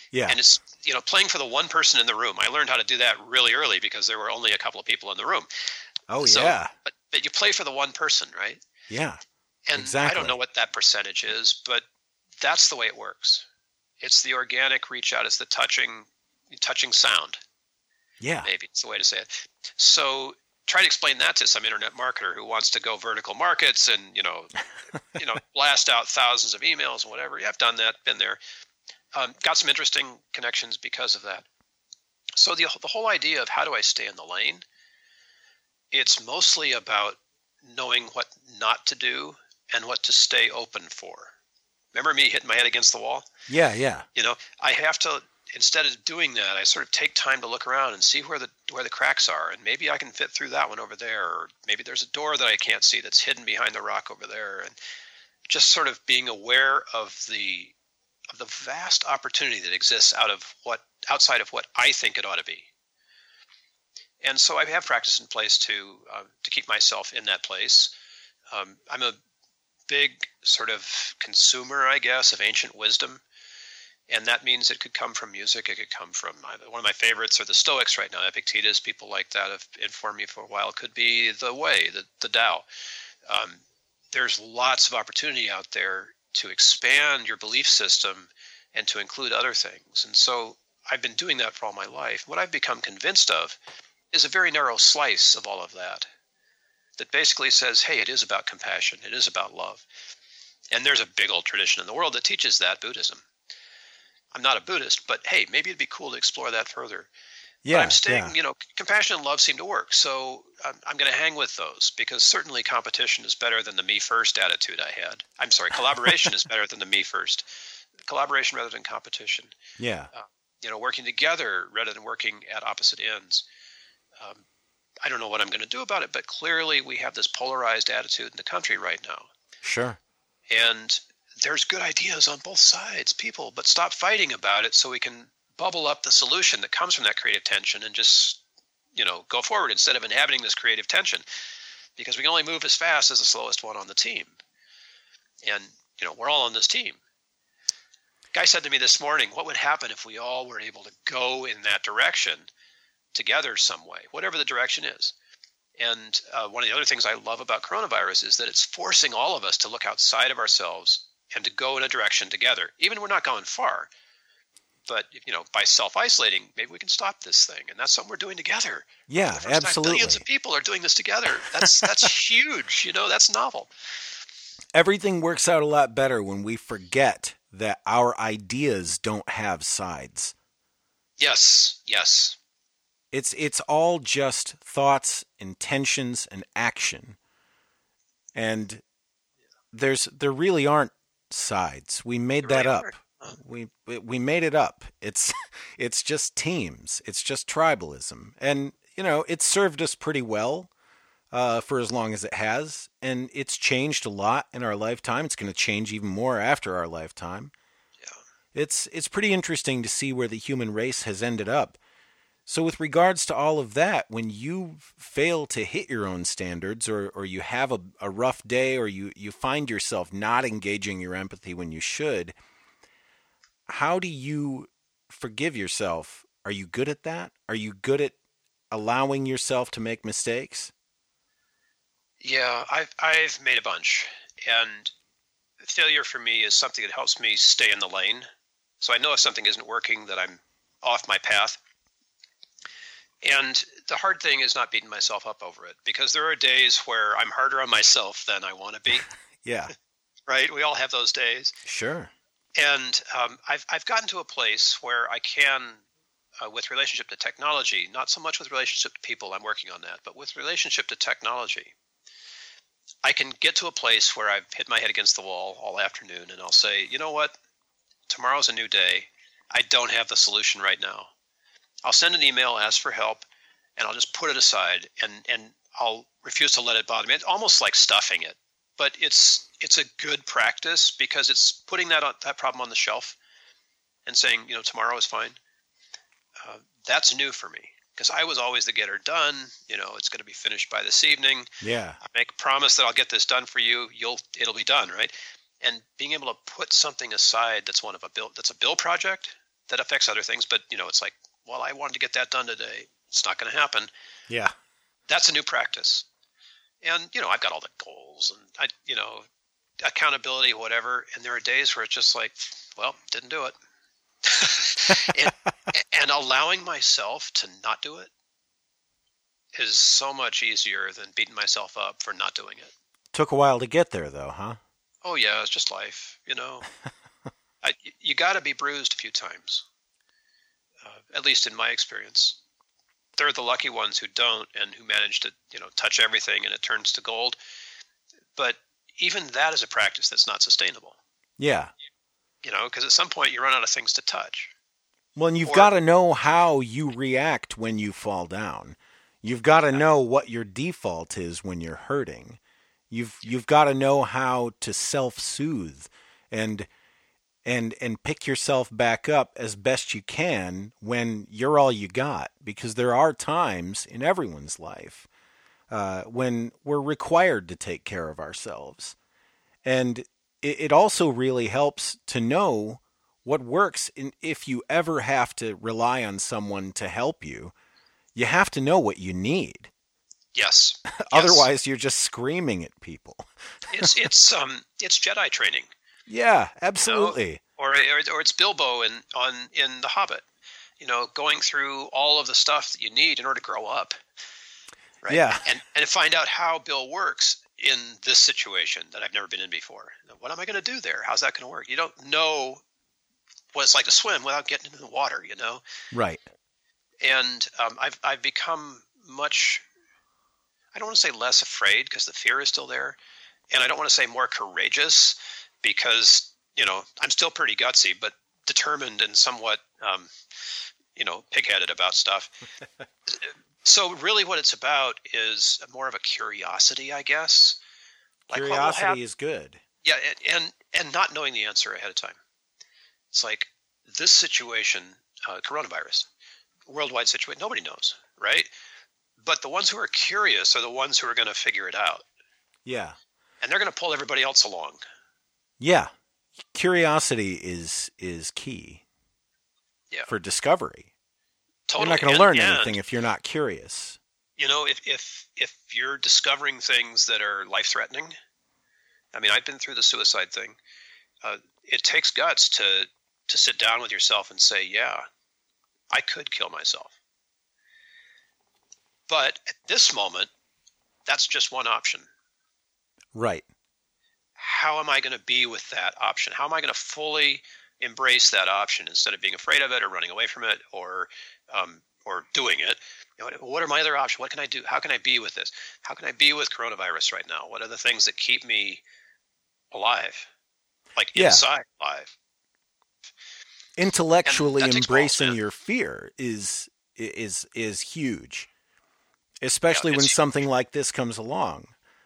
Yeah. And it's, playing for the one person in the room. I learned how to do that really early because there were only a couple of people in the room. Oh, so, yeah. But you play for the one person, right? Yeah. And exactly. I don't know what that percentage is, but that's the way it works. It's the organic reach out. It's the touching sound. Yeah. Maybe it's the way to say it. So try to explain that to some internet marketer who wants to go vertical markets and, blast out thousands of emails and whatever. Yeah, I've done that, been there. Got some interesting connections because of that. So the whole idea of how do I stay in the lane, it's mostly about knowing what not to do and what to stay open for. Remember me hitting my head against the wall? Yeah, yeah. I have to, instead of doing that, I sort of take time to look around and see where the cracks are, and maybe I can fit through that one over there, or maybe there's a door that I can't see that's hidden behind the rock over there, and just sort of being aware of the vast opportunity that exists outside of what I think it ought to be. And so I have practice in place to keep myself in that place. I'm a big sort of consumer, I guess, of ancient wisdom. And that means it could come from music. It could come from one of my favorites are the Stoics right now, Epictetus. People like that have informed me for a while. It could be the Way, the Tao. There's lots of opportunity out there to expand your belief system and to include other things. And so I've been doing that for all my life. What I've become convinced of is a very narrow slice of all of that basically says, hey, it is about compassion. It is about love. And there's a big old tradition in the world that teaches that, Buddhism. I'm not a Buddhist, but hey, maybe it'd be cool to explore that further. Yeah, but I'm staying, compassion and love seem to work. So I'm going to hang with those because certainly competition is better than the me first attitude I had. I'm sorry, collaboration is better than the me first. Collaboration rather than competition. Yeah. Working together rather than working at opposite ends. I don't know what I'm going to do about it, but clearly we have this polarized attitude in the country right now. Sure. And there's good ideas on both sides, people, but stop fighting about it so we can bubble up the solution that comes from that creative tension and just, go forward instead of inhabiting this creative tension, because we can only move as fast as the slowest one on the team. And, we're all on this team. Guy said to me this morning, what would happen if we all were able to go in that direction together some way, whatever the direction is? And one of the other things I love about coronavirus is that it's forcing all of us to look outside of ourselves and to go in a direction together. Even we're not going far, but by self-isolating, maybe we can stop this thing, and that's something we're doing together. Yeah, absolutely. Billions of people are doing this together. That's huge. That's novel. Everything works out a lot better when we forget that our ideas don't have sides. Yes. It's all just thoughts, intentions, and action. And there really aren't sides. We made that up. We made it up. It's just teams. It's just tribalism. And it's served us pretty well for as long as it has, and it's changed a lot in our lifetime. It's going to change even more after our lifetime. Yeah. It's pretty interesting to see where the human race has ended up. So with regards to all of that, when you fail to hit your own standards, or you have a rough day, or you find yourself not engaging your empathy when you should, how do you forgive yourself? Are you good at that? Are you good at allowing yourself to make mistakes? Yeah, I've made a bunch, and failure for me is something that helps me stay in the lane. So I know if something isn't working, that I'm off my path. And the hard thing is not beating myself up over it, because there are days where I'm harder on myself than I want to be. Yeah. Right? We all have those days. Sure. And I've gotten to a place where I can, with relationship to technology, not so much with relationship to people, I'm working on that, but with relationship to technology, I can get to a place where I've hit my head against the wall all afternoon, and I'll say, you know what? Tomorrow's a new day. I don't have the solution right now. I'll send an email, ask for help, and I'll just put it aside, and I'll refuse to let it bother me. It's almost like stuffing it, but it's a good practice, because it's putting that problem on the shelf and saying, tomorrow is fine. That's new for me, because I was always the getter done. It's going to be finished by this evening. Yeah. I make a promise that I'll get this done for you. It'll be done, right? And being able to put something aside that's a bill project, that affects other things. But, it's like, well, I wanted to get that done today. It's not going to happen. Yeah. That's a new practice. And, I've got all the goals and accountability, whatever. And there are days where it's just like, well, didn't do it. and allowing myself to not do it is so much easier than beating myself up for not doing it. Took a while to get there, though, huh? Oh, yeah, it's just life, you got to be bruised a few times, at least in my experience. They're the lucky ones who don't and who manage to, touch everything and it turns to gold. But even that is a practice that's not sustainable. Yeah. Because at some point you run out of things to touch. Well, and you've got to know how you react when you fall down. You've got to know what your default is when you're hurting. You've got to know how to self-soothe and pick yourself back up as best you can when you're all you got. Because there are times in everyone's life when we're required to take care of ourselves. And it also really helps to know what works. If you ever have to rely on someone to help you, you have to know what you need. Yes. Otherwise, you're just screaming at people. It's Jedi training. Yeah, absolutely. Or it's Bilbo in The Hobbit. Going through all of the stuff that you need in order to grow up. Right? Yeah. And find out how Bill works in this situation that I've never been in before. What am I going to do there? How's that going to work? You don't know what it's like to swim without getting into the water, Right. And I've become much, I don't want to say less afraid because the fear is still there. And I don't want to say more courageous because, I'm still pretty gutsy, but determined and somewhat, pig-headed about stuff. So really what it's about is more of a curiosity, I guess. Curiosity is good. Yeah, and not knowing the answer ahead of time. It's like this situation, coronavirus, worldwide situation, nobody knows, right? But the ones who are curious are the ones who are going to figure it out. Yeah. And they're going to pull everybody else along. Yeah. Curiosity is key for discovery. Totally. You're not going to learn anything if you're not curious. If you're discovering things that are life-threatening, I mean, I've been through the suicide thing. It takes guts to sit down with yourself and say, yeah, I could kill myself. But at this moment, that's just one option. Right. How am I going to be with that option? How am I going to fully embrace that option instead of being afraid of it or running away from it or doing it? What are my other options? What can I do? How can I be with this? How can I be with coronavirus right now? What are the things that keep me alive? Inside alive. Intellectually embracing your fear is huge, especially when something like this comes along.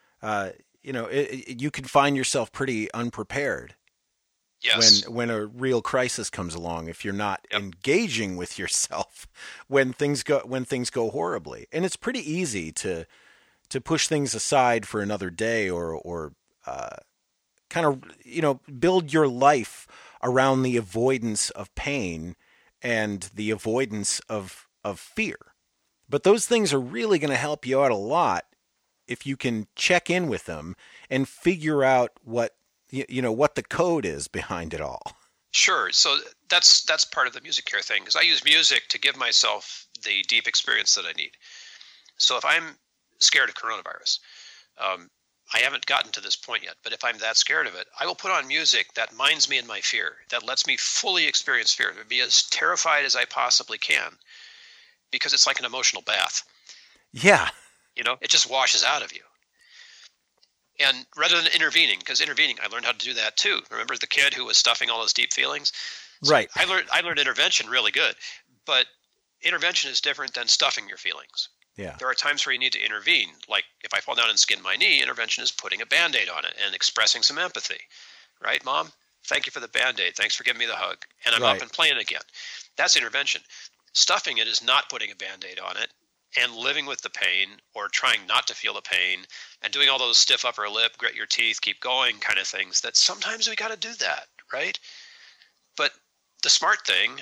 You can find yourself pretty unprepared. Yes. When a real crisis comes along, if you're not engaging with yourself when things go horribly, and it's pretty easy to push things aside for another day or kind of build your life around the avoidance of pain and the avoidance of fear. But those things are really going to help you out a lot if you can check in with them and figure out what the code is behind it all. Sure. So that's part of the music care thing, because I use music to give myself the deep experience that I need. So if I'm scared of coronavirus, I haven't gotten to this point yet, but if I'm that scared of it, I will put on music that minds me in my fear, that lets me fully experience fear, to be as terrified as I possibly can, because it's like an emotional bath. Yeah. It just washes out of you. And rather than intervening, because intervening, I learned how to do that too. Remember the kid who was stuffing all those deep feelings? So right. I learned intervention really good, but intervention is different than stuffing your feelings. Yeah. There are times where you need to intervene. Like if I fall down and skin my knee, intervention is putting a Band-Aid on it and expressing some empathy. Right, Mom? Thank you for the Band-Aid. Thanks for giving me the hug. And I'm up and playing again. That's intervention. Stuffing it is not putting a Band-Aid on it and living with the pain or trying not to feel the pain and doing all those stiff upper lip, grit your teeth, keep going kind of things that sometimes we got to do that, right? But the smart thing,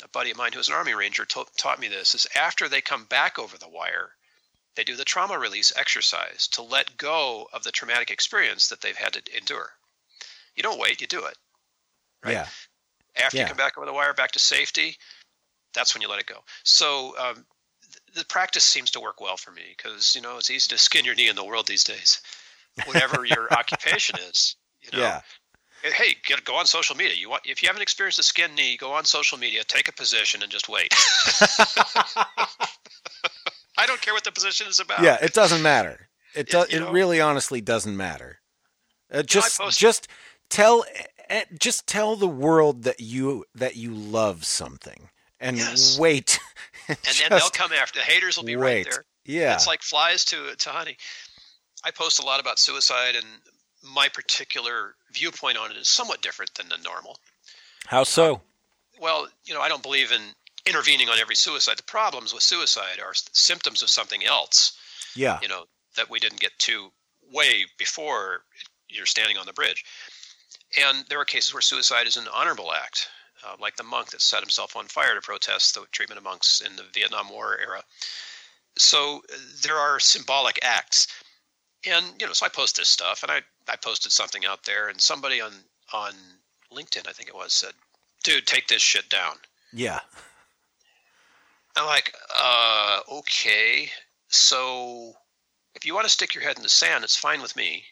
a buddy of mine who was an Army Ranger taught me this, is after they come back over the wire, they do the trauma release exercise to let go of the traumatic experience that they've had to endure. You don't wait, you do it. Right? Yeah. After you come back over the wire, back to safety, that's when you let it go. So the practice seems to work well for me because, it's easy to skin your knee in the world these days, whatever your occupation is. Yeah. Hey, go on social media. If you haven't experienced a skin knee, go on social media, take a position, and just wait. I don't care what the position is about. Yeah, it doesn't matter. It really honestly doesn't matter. Just tell the world that you love something and wait. And then they'll come after. The haters will be right there. Yeah. It's like flies to honey. I post a lot about suicide, and my particular viewpoint on it is somewhat different than the normal. How so? Well, I don't believe in intervening on every suicide. The problems with suicide are symptoms of something else. Yeah. That we didn't get to way before you're standing on the bridge. And there are cases where suicide is an honorable act, like the monk that set himself on fire to protest the treatment of monks in the Vietnam War era. So there are symbolic acts. And, so I post this stuff, and I posted something out there, and somebody on LinkedIn, I think it was, said, dude, take this shit down. Yeah. I'm like, okay, so if you want to stick your head in the sand, it's fine with me.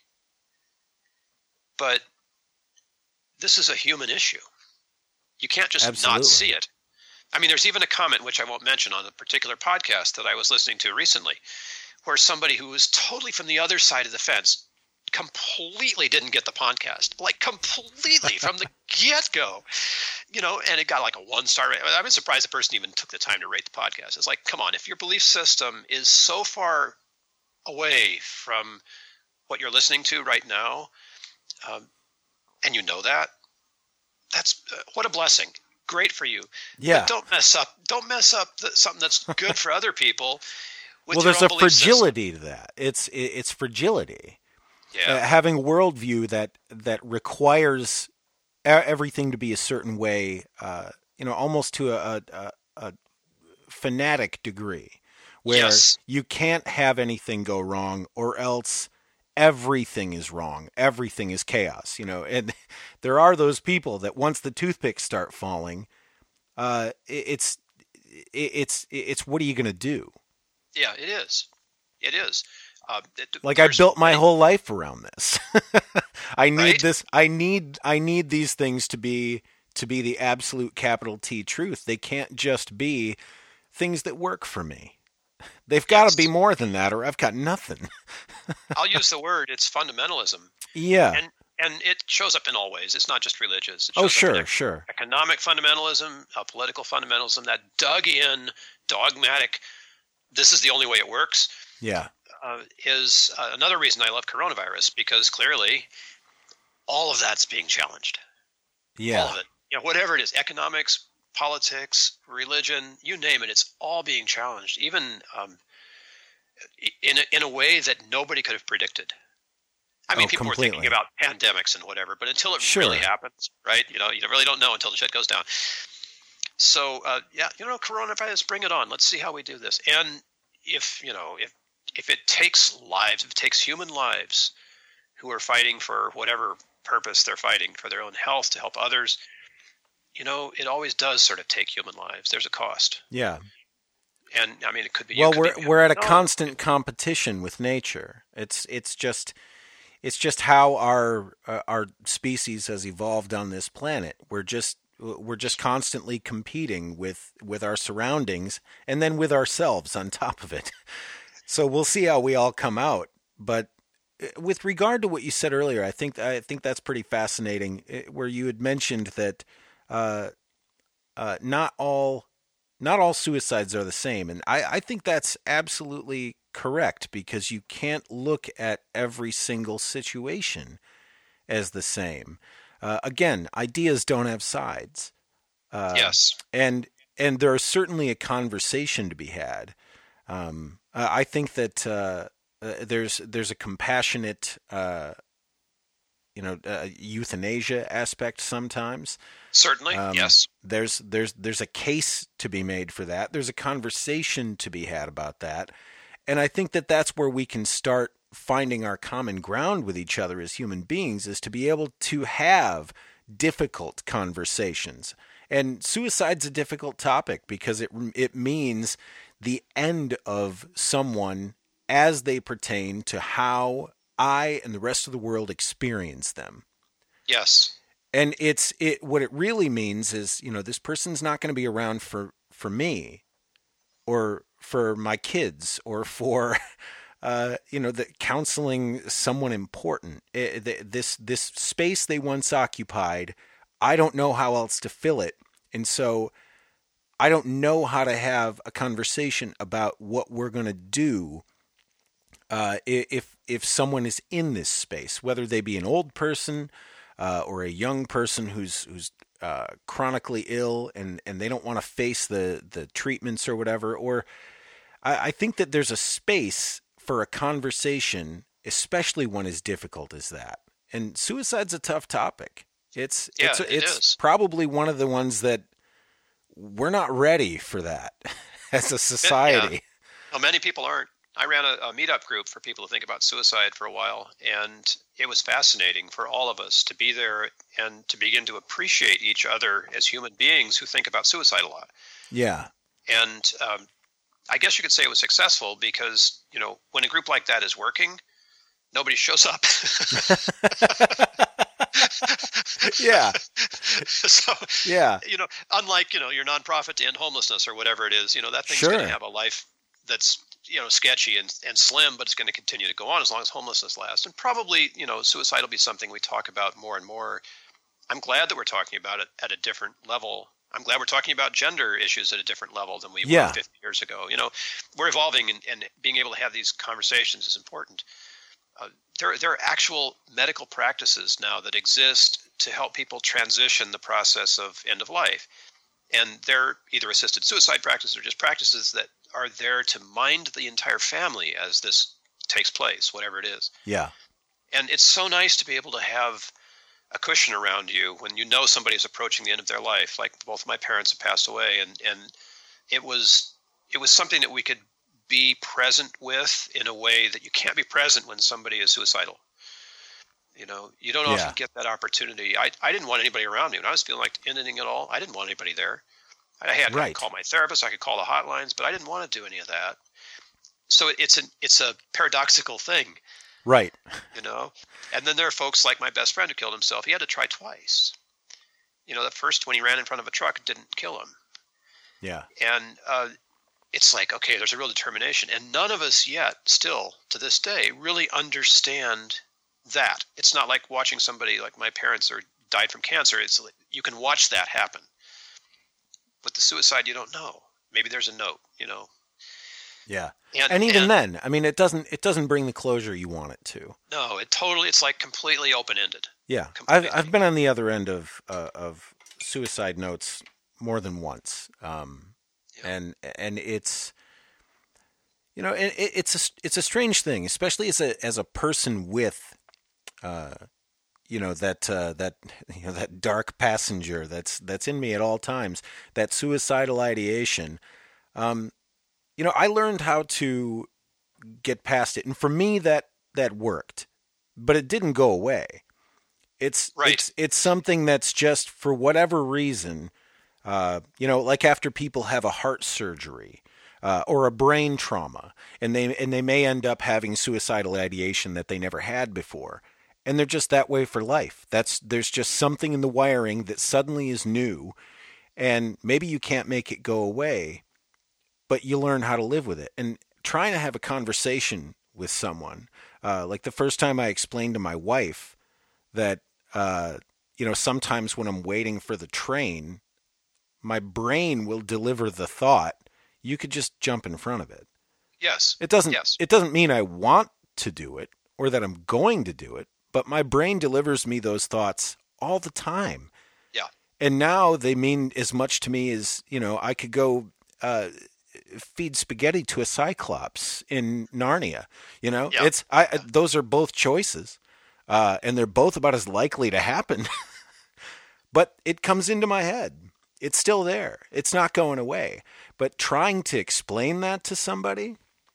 But this is a human issue. You can't just not see it. I mean, there's even a comment, which I won't mention, on a particular podcast that I was listening to recently, where somebody who was totally from the other side of the fence completely didn't get the podcast, like completely from the get-go, and it got like a 1-star rating. I'm surprised the person even took the time to rate the podcast. It's like, come on, if your belief system is so far away from what you're listening to right now, and that's what a blessing. Great for you. Yeah. But don't mess up something that's good for other people. Well, there's a fragility to that. It's fragility. Yeah. Having a worldview that requires everything to be a certain way, almost to a fanatic degree, where you can't have anything go wrong, or else everything is wrong. Everything is chaos. And there are those people that once the toothpicks start falling, it's what are you going to do? Yeah, it is. It is. I built my whole life around this. I need this. I need these things to be the absolute capital T truth. They can't just be things that work for me. They've got to be more than that, or I've got nothing. I'll use the word. It's fundamentalism. Yeah. And it shows up in all ways. It's not just religious. It shows sure. Economic fundamentalism, political fundamentalism, that dug in, dogmatic, this is the only way it works. Yeah. Is another reason I love coronavirus, because clearly all of that's being challenged. Yeah. All of it. Whatever it is, economics, politics, religion, you name it, it's all being challenged, even in a way that nobody could have predicted. I mean, people completely. were thinking about pandemics and whatever, but until it really happens, right? You really don't know until the shit goes down. So, coronavirus, bring it on. Let's see how we do this. And if it takes lives, if it takes human lives who are fighting for whatever purpose they're fighting, for their own health, to help others, it always does sort of take human lives. There's a cost. Yeah. And I mean, it could be. Well, we're at a constant competition with nature. It's just how our species has evolved on this planet. We're just constantly competing with our surroundings, and then with ourselves on top of it. So we'll see how we all come out. But with regard to what you said earlier, I think that's pretty fascinating. Where you had mentioned that not all suicides are the same, and I think that's absolutely correct, because you can't look at every single situation as the same. Again, ideas don't have sides. Yes, and there is certainly a conversation to be had. I think that there's a compassionate euthanasia aspect sometimes. Certainly, yes. There's a case to be made for that. There's a conversation to be had about that. And I think that that's where we can start finding our common ground with each other as human beings, is to be able to have difficult conversations. And suicide's a difficult topic because it means the end of someone as they pertain to how I and the rest of the world experience them. Yes. And what it really means is, this person's not going to be around for me or for my kids or for, the counseling someone important. This space they once occupied, I don't know how else to fill it. And so I don't know how to have a conversation about what we're going to do if someone is in this space, whether they be an old person or a young person who's chronically ill and they don't want to face the treatments or whatever. Or I think that there's a space for a conversation, especially one as difficult as that. And suicide's a tough topic. It's probably one of the ones that we're not ready for that as a society. Yeah. Well, many people aren't. I ran a meetup group for people to think about suicide for a while, and it was fascinating for all of us to be there and to begin to appreciate each other as human beings who think about suicide a lot. Yeah. And I guess you could say it was successful because, when a group like that is working, nobody shows up. Yeah. So, yeah. Unlike, your nonprofit to end homelessness or whatever it is, that thing's Sure. going to have a life that's, sketchy and slim, but it's going to continue to go on as long as homelessness lasts. And probably, suicide will be something we talk about more and more. I'm glad that we're talking about it at a different level. I'm glad we're talking about gender issues at a different level than we were 50 years ago. We're evolving, and being able to have these conversations is important. There are actual medical practices now that exist to help people transition the process of end of life. And they're either assisted suicide practices or just practices that are there to mind the entire family as this takes place, whatever it is. Yeah. And it's so nice to be able to have a cushion around you when you know somebody is approaching the end of their life. Like both my parents have passed away, and it was something that we could be present with in a way that you can't be present when somebody is suicidal. You don't often get that opportunity. I didn't want anybody around me when I was feeling like ending it all. I didn't want anybody there. I could call my therapist, I could call the hotlines, but I didn't want to do any of that. So it's a paradoxical thing. Right. And then there are folks like my best friend who killed himself. He had to try twice. The first, when he ran in front of a truck, didn't kill him. Yeah. And it's like, okay, there's a real determination. And none of us yet, still to this day, really understand that. It's not like watching somebody like my parents died from cancer. It's like, you can watch that happen. But the suicide, you don't know. Maybe there's a note, Yeah. And even then, I mean, it doesn't bring the closure you want it to. No, it's like completely open-ended. Yeah. I've been on the other end of suicide notes more than once. And it's, it's a strange thing, especially as a person with, that dark passenger that's in me at all times, that suicidal ideation. I learned how to get past it, and for me that worked, but it didn't go away. It's something that's just, for whatever reason, like after people have a heart surgery or a brain trauma, and they may end up having suicidal ideation that they never had before. And they're just that way for life. There's just something in the wiring that suddenly is new, and maybe you can't make it go away, but you learn how to live with it. And trying to have a conversation with someone, like the first time I explained to my wife that, sometimes when I'm waiting for the train, my brain will deliver the thought, you could just jump in front of it. Yes. It doesn't mean I want to do it or that I'm going to do it, but my brain delivers me those thoughts all the time. Yeah. And now they mean as much to me as, I could go feed spaghetti to a cyclops in Narnia. Yeah. Those are both choices. and they're both about as likely to happen. But it comes into my head. It's still there. It's not going away. But trying to explain that to somebody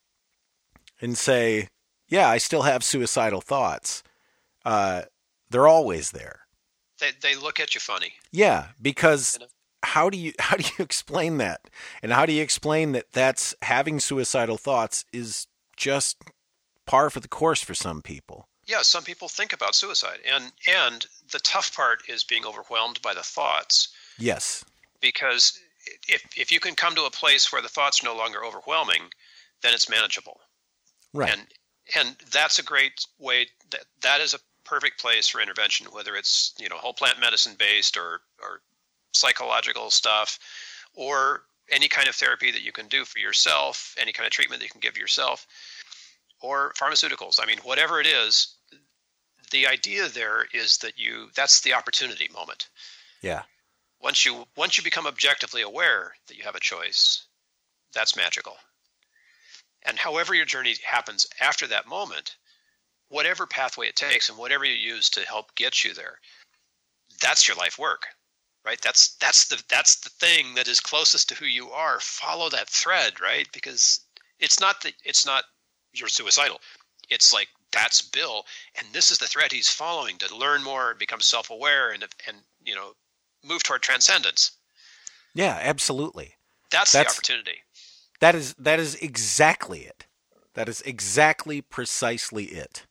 and say, yeah, I still have suicidal thoughts. They're always there. They look at you funny. Yeah, because how do you explain that? And how do you explain that that's having suicidal thoughts is just par for the course for some people? Yeah, some people think about suicide. And the tough part is being overwhelmed by the thoughts. Yes. Because if you can come to a place where the thoughts are no longer overwhelming, then it's manageable. Right. And that's a great way. That is a perfect place for intervention, whether it's whole plant medicine based or psychological stuff, or any kind of therapy that you can do for yourself, any kind of treatment that you can give yourself, or pharmaceuticals. I mean, whatever it is, the idea there is that that's the opportunity moment. Yeah. Once you become objectively aware that you have a choice, that's magical. And however your journey happens after that moment, whatever pathway it takes and whatever you use to help get you there, that's your life work, right? That's the thing that is closest to who you are. Follow that thread, right? Because it's not you're suicidal. It's like, that's Bill, and this is the thread he's following to learn more, become self-aware, and move toward transcendence. Yeah, absolutely. That's the opportunity. That is exactly it. That is exactly precisely it.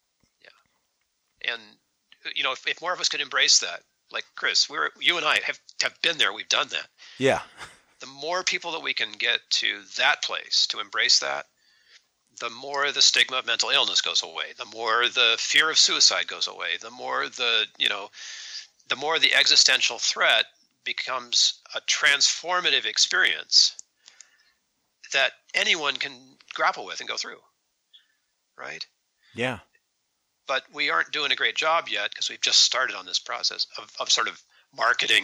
Yeah. And if more of us could embrace that, like Chris, you and I have been there, we've done that. Yeah. The more people that we can get to that place to embrace that, the more the stigma of mental illness goes away, the more the fear of suicide goes away, the more the existential threat becomes a transformative experience that anyone can grapple with and go through, right? Yeah. But we aren't doing a great job yet because we've just started on this process of sort of marketing,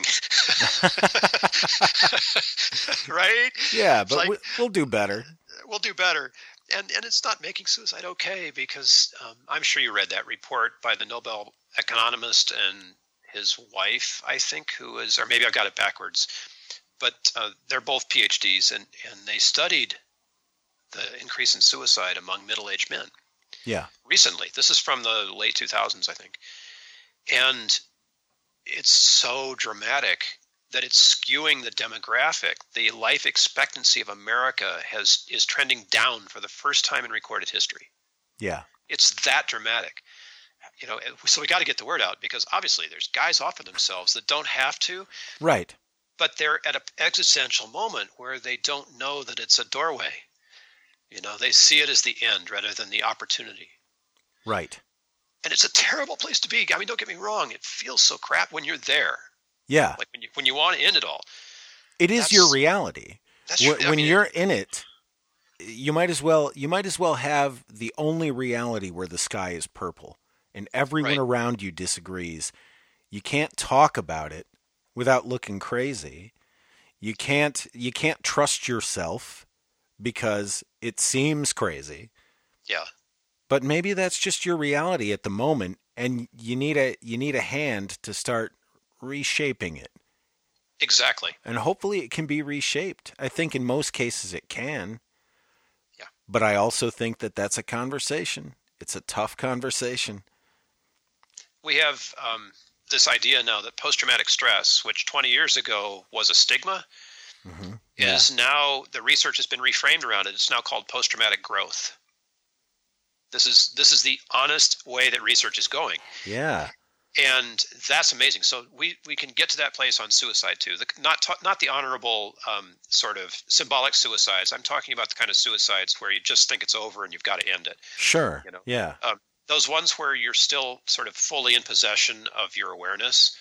right? Yeah, but we'll do better. We'll do better. And it's not making suicide okay, because I'm sure you read that report by the Nobel economist and his wife, I think, who is, or maybe I've got it backwards, but they're both PhDs, and they studied the increase in suicide among middle-aged men. Yeah. Recently. This is from the late 2000s, I think. And it's so dramatic that it's skewing the demographic. The life expectancy of America is trending down for the first time in recorded history. Yeah. It's that dramatic. So we got to get the word out, because obviously there's guys offering themselves that don't have to. Right. But they're at an existential moment where they don't know that it's a doorway. They see it as the end rather than the opportunity. Right. And it's a terrible place to be. I mean, don't get me wrong. It feels so crap when you're there. Yeah. Like when you want to end it all. It is your reality. When you're in it, you might as well have the only reality where the sky is purple and everyone around you disagrees. You can't talk about it without looking crazy. You can't trust yourself because it seems crazy. Yeah. But maybe that's just your reality at the moment, and you need a hand to start reshaping it. Exactly. And hopefully it can be reshaped. I think in most cases it can. Yeah. But I also think that that's a conversation. It's a tough conversation. We have this idea now that post-traumatic stress, which 20 years ago was a stigma, is now, the research has been reframed around it. It's now called post-traumatic growth. This is the honest way that research is going. Yeah. And that's amazing. So we can get to that place on suicide too. Not the honorable sort of symbolic suicides. I'm talking about the kind of suicides where you just think it's over and you've got to end it. Sure. Yeah. Those ones where you're still sort of fully in possession of your awareness.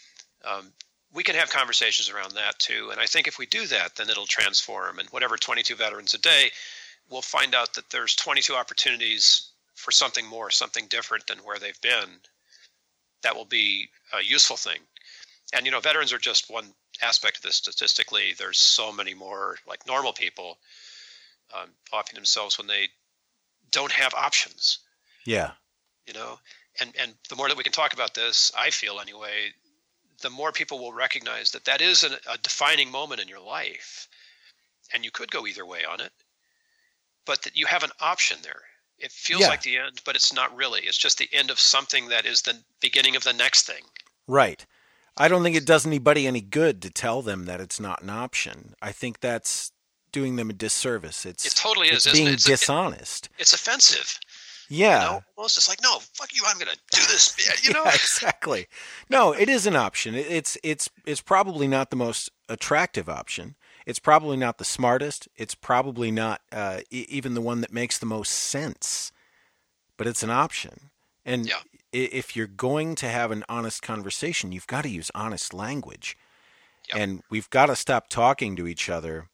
We can have conversations around that too. And I think if we do that, then it'll transform. And whatever 22 veterans a day, we'll find out that there's 22 opportunities for something more, something different than where they've been. That will be a useful thing. And, veterans are just one aspect of this statistically. There's so many more, like normal people, offering themselves when they don't have options. Yeah. and the more that we can talk about this, I feel anyway, the more people will recognize that that is a defining moment in your life, and you could go either way on it, but that you have an option there. It feels like the end, but it's not really. It's just the end of something that is the beginning of the next thing. Right. I don't think it does anybody any good to tell them that it's not an option. I think that's doing them a disservice. It totally is. It's being dishonest. It's offensive. Yeah. You know? Well, it's just like, no, fuck you, I'm going to do this. You know? Yeah, exactly. No, it is an option. It's probably not the most attractive option. It's probably not the smartest. It's probably not even the one that makes the most sense. But it's an option. And if you're going to have an honest conversation, you've got to use honest language. Yep. And we've got to stop talking to each other,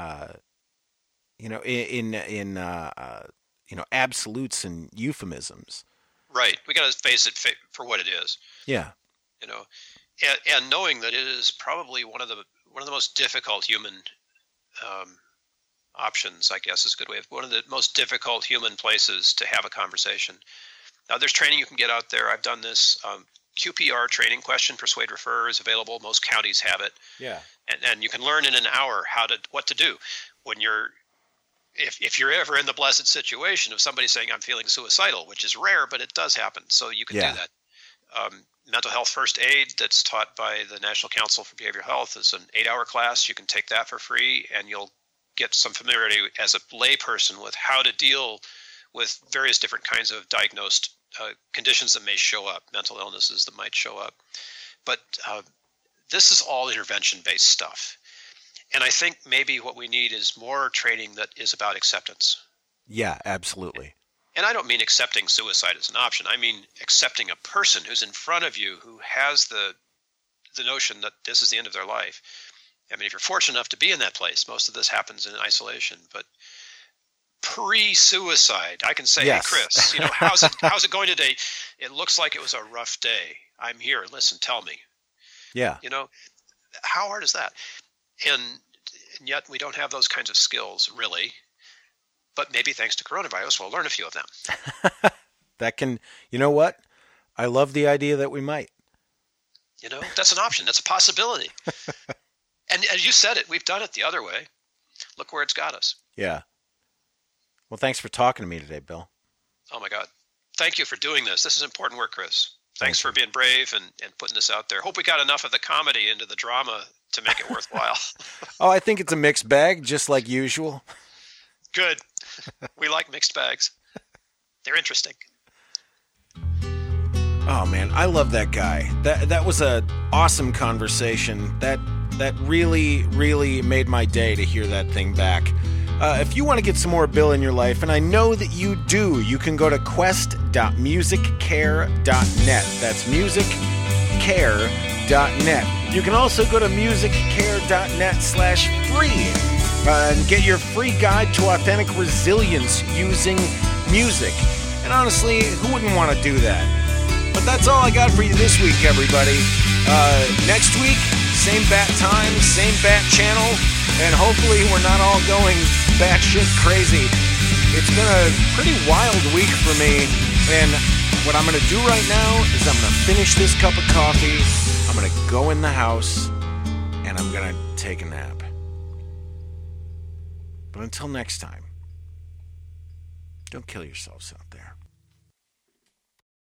in absolutes and euphemisms. Right. We got to face it for what it is. Yeah. You know, and knowing that it is probably one of the most difficult human options, I guess is a good way of, one of the most difficult human places to have a conversation. Now, there's training you can get out there. I've done this. QPR training, question, persuade, refer, is available. Most counties have it. Yeah. And you can learn in an hour what to do when if you're ever in the blessed situation of somebody saying, I'm feeling suicidal, which is rare, but it does happen. So you can do that. Mental health first aid that's taught by the National Council for Behavioral Health is an 8-hour class. You can take that for free, and you'll get some familiarity as a layperson with how to deal with various different kinds of diagnosed conditions that may show up, mental illnesses that might show up. But this is all intervention-based stuff. And I think maybe what we need is more training that is about acceptance. Yeah, absolutely. And I don't mean accepting suicide as an option. I mean accepting a person who's in front of you who has the notion that this is the end of their life. I mean, if you're fortunate enough to be in that place, most of this happens in isolation. But pre-suicide, I can say, yes. Hey, Chris, how's it going today? It looks like it was a rough day. I'm here. Listen, tell me. Yeah. How hard is that? And yet we don't have those kinds of skills, really. But maybe thanks to coronavirus, we'll learn a few of them. You know what? I love the idea that we might. That's an option. That's a possibility. And you said it. We've done it the other way. Look where it's got us. Yeah. Well, thanks for talking to me today, Bill. Oh, my God. Thank you for doing this. This is important work, Chris. Thanks for being brave and putting this out there. Hope we got enough of the comedy into the drama to make it worthwhile. Oh, I think it's a mixed bag, just like usual. Good. We like mixed bags. They're interesting. Oh, man, I love that guy. That was an awesome conversation. That really, really made my day to hear that thing back. If you want to get some more Bill in your life, and I know that you do, you can go to quest.musiccare.net. That's musiccare.net. You can also go to musiccare.net/free and get your free guide to authentic resilience using music. And honestly, who wouldn't want to do that? But that's all I got for you this week, everybody. Next week, same bat time, same bat channel, and hopefully we're not all going batshit crazy. It's been a pretty wild week for me, and what I'm going to do right now is I'm going to finish this cup of coffee, I'm going to go in the house, and I'm going to take a nap. But until next time, don't kill yourselves out there.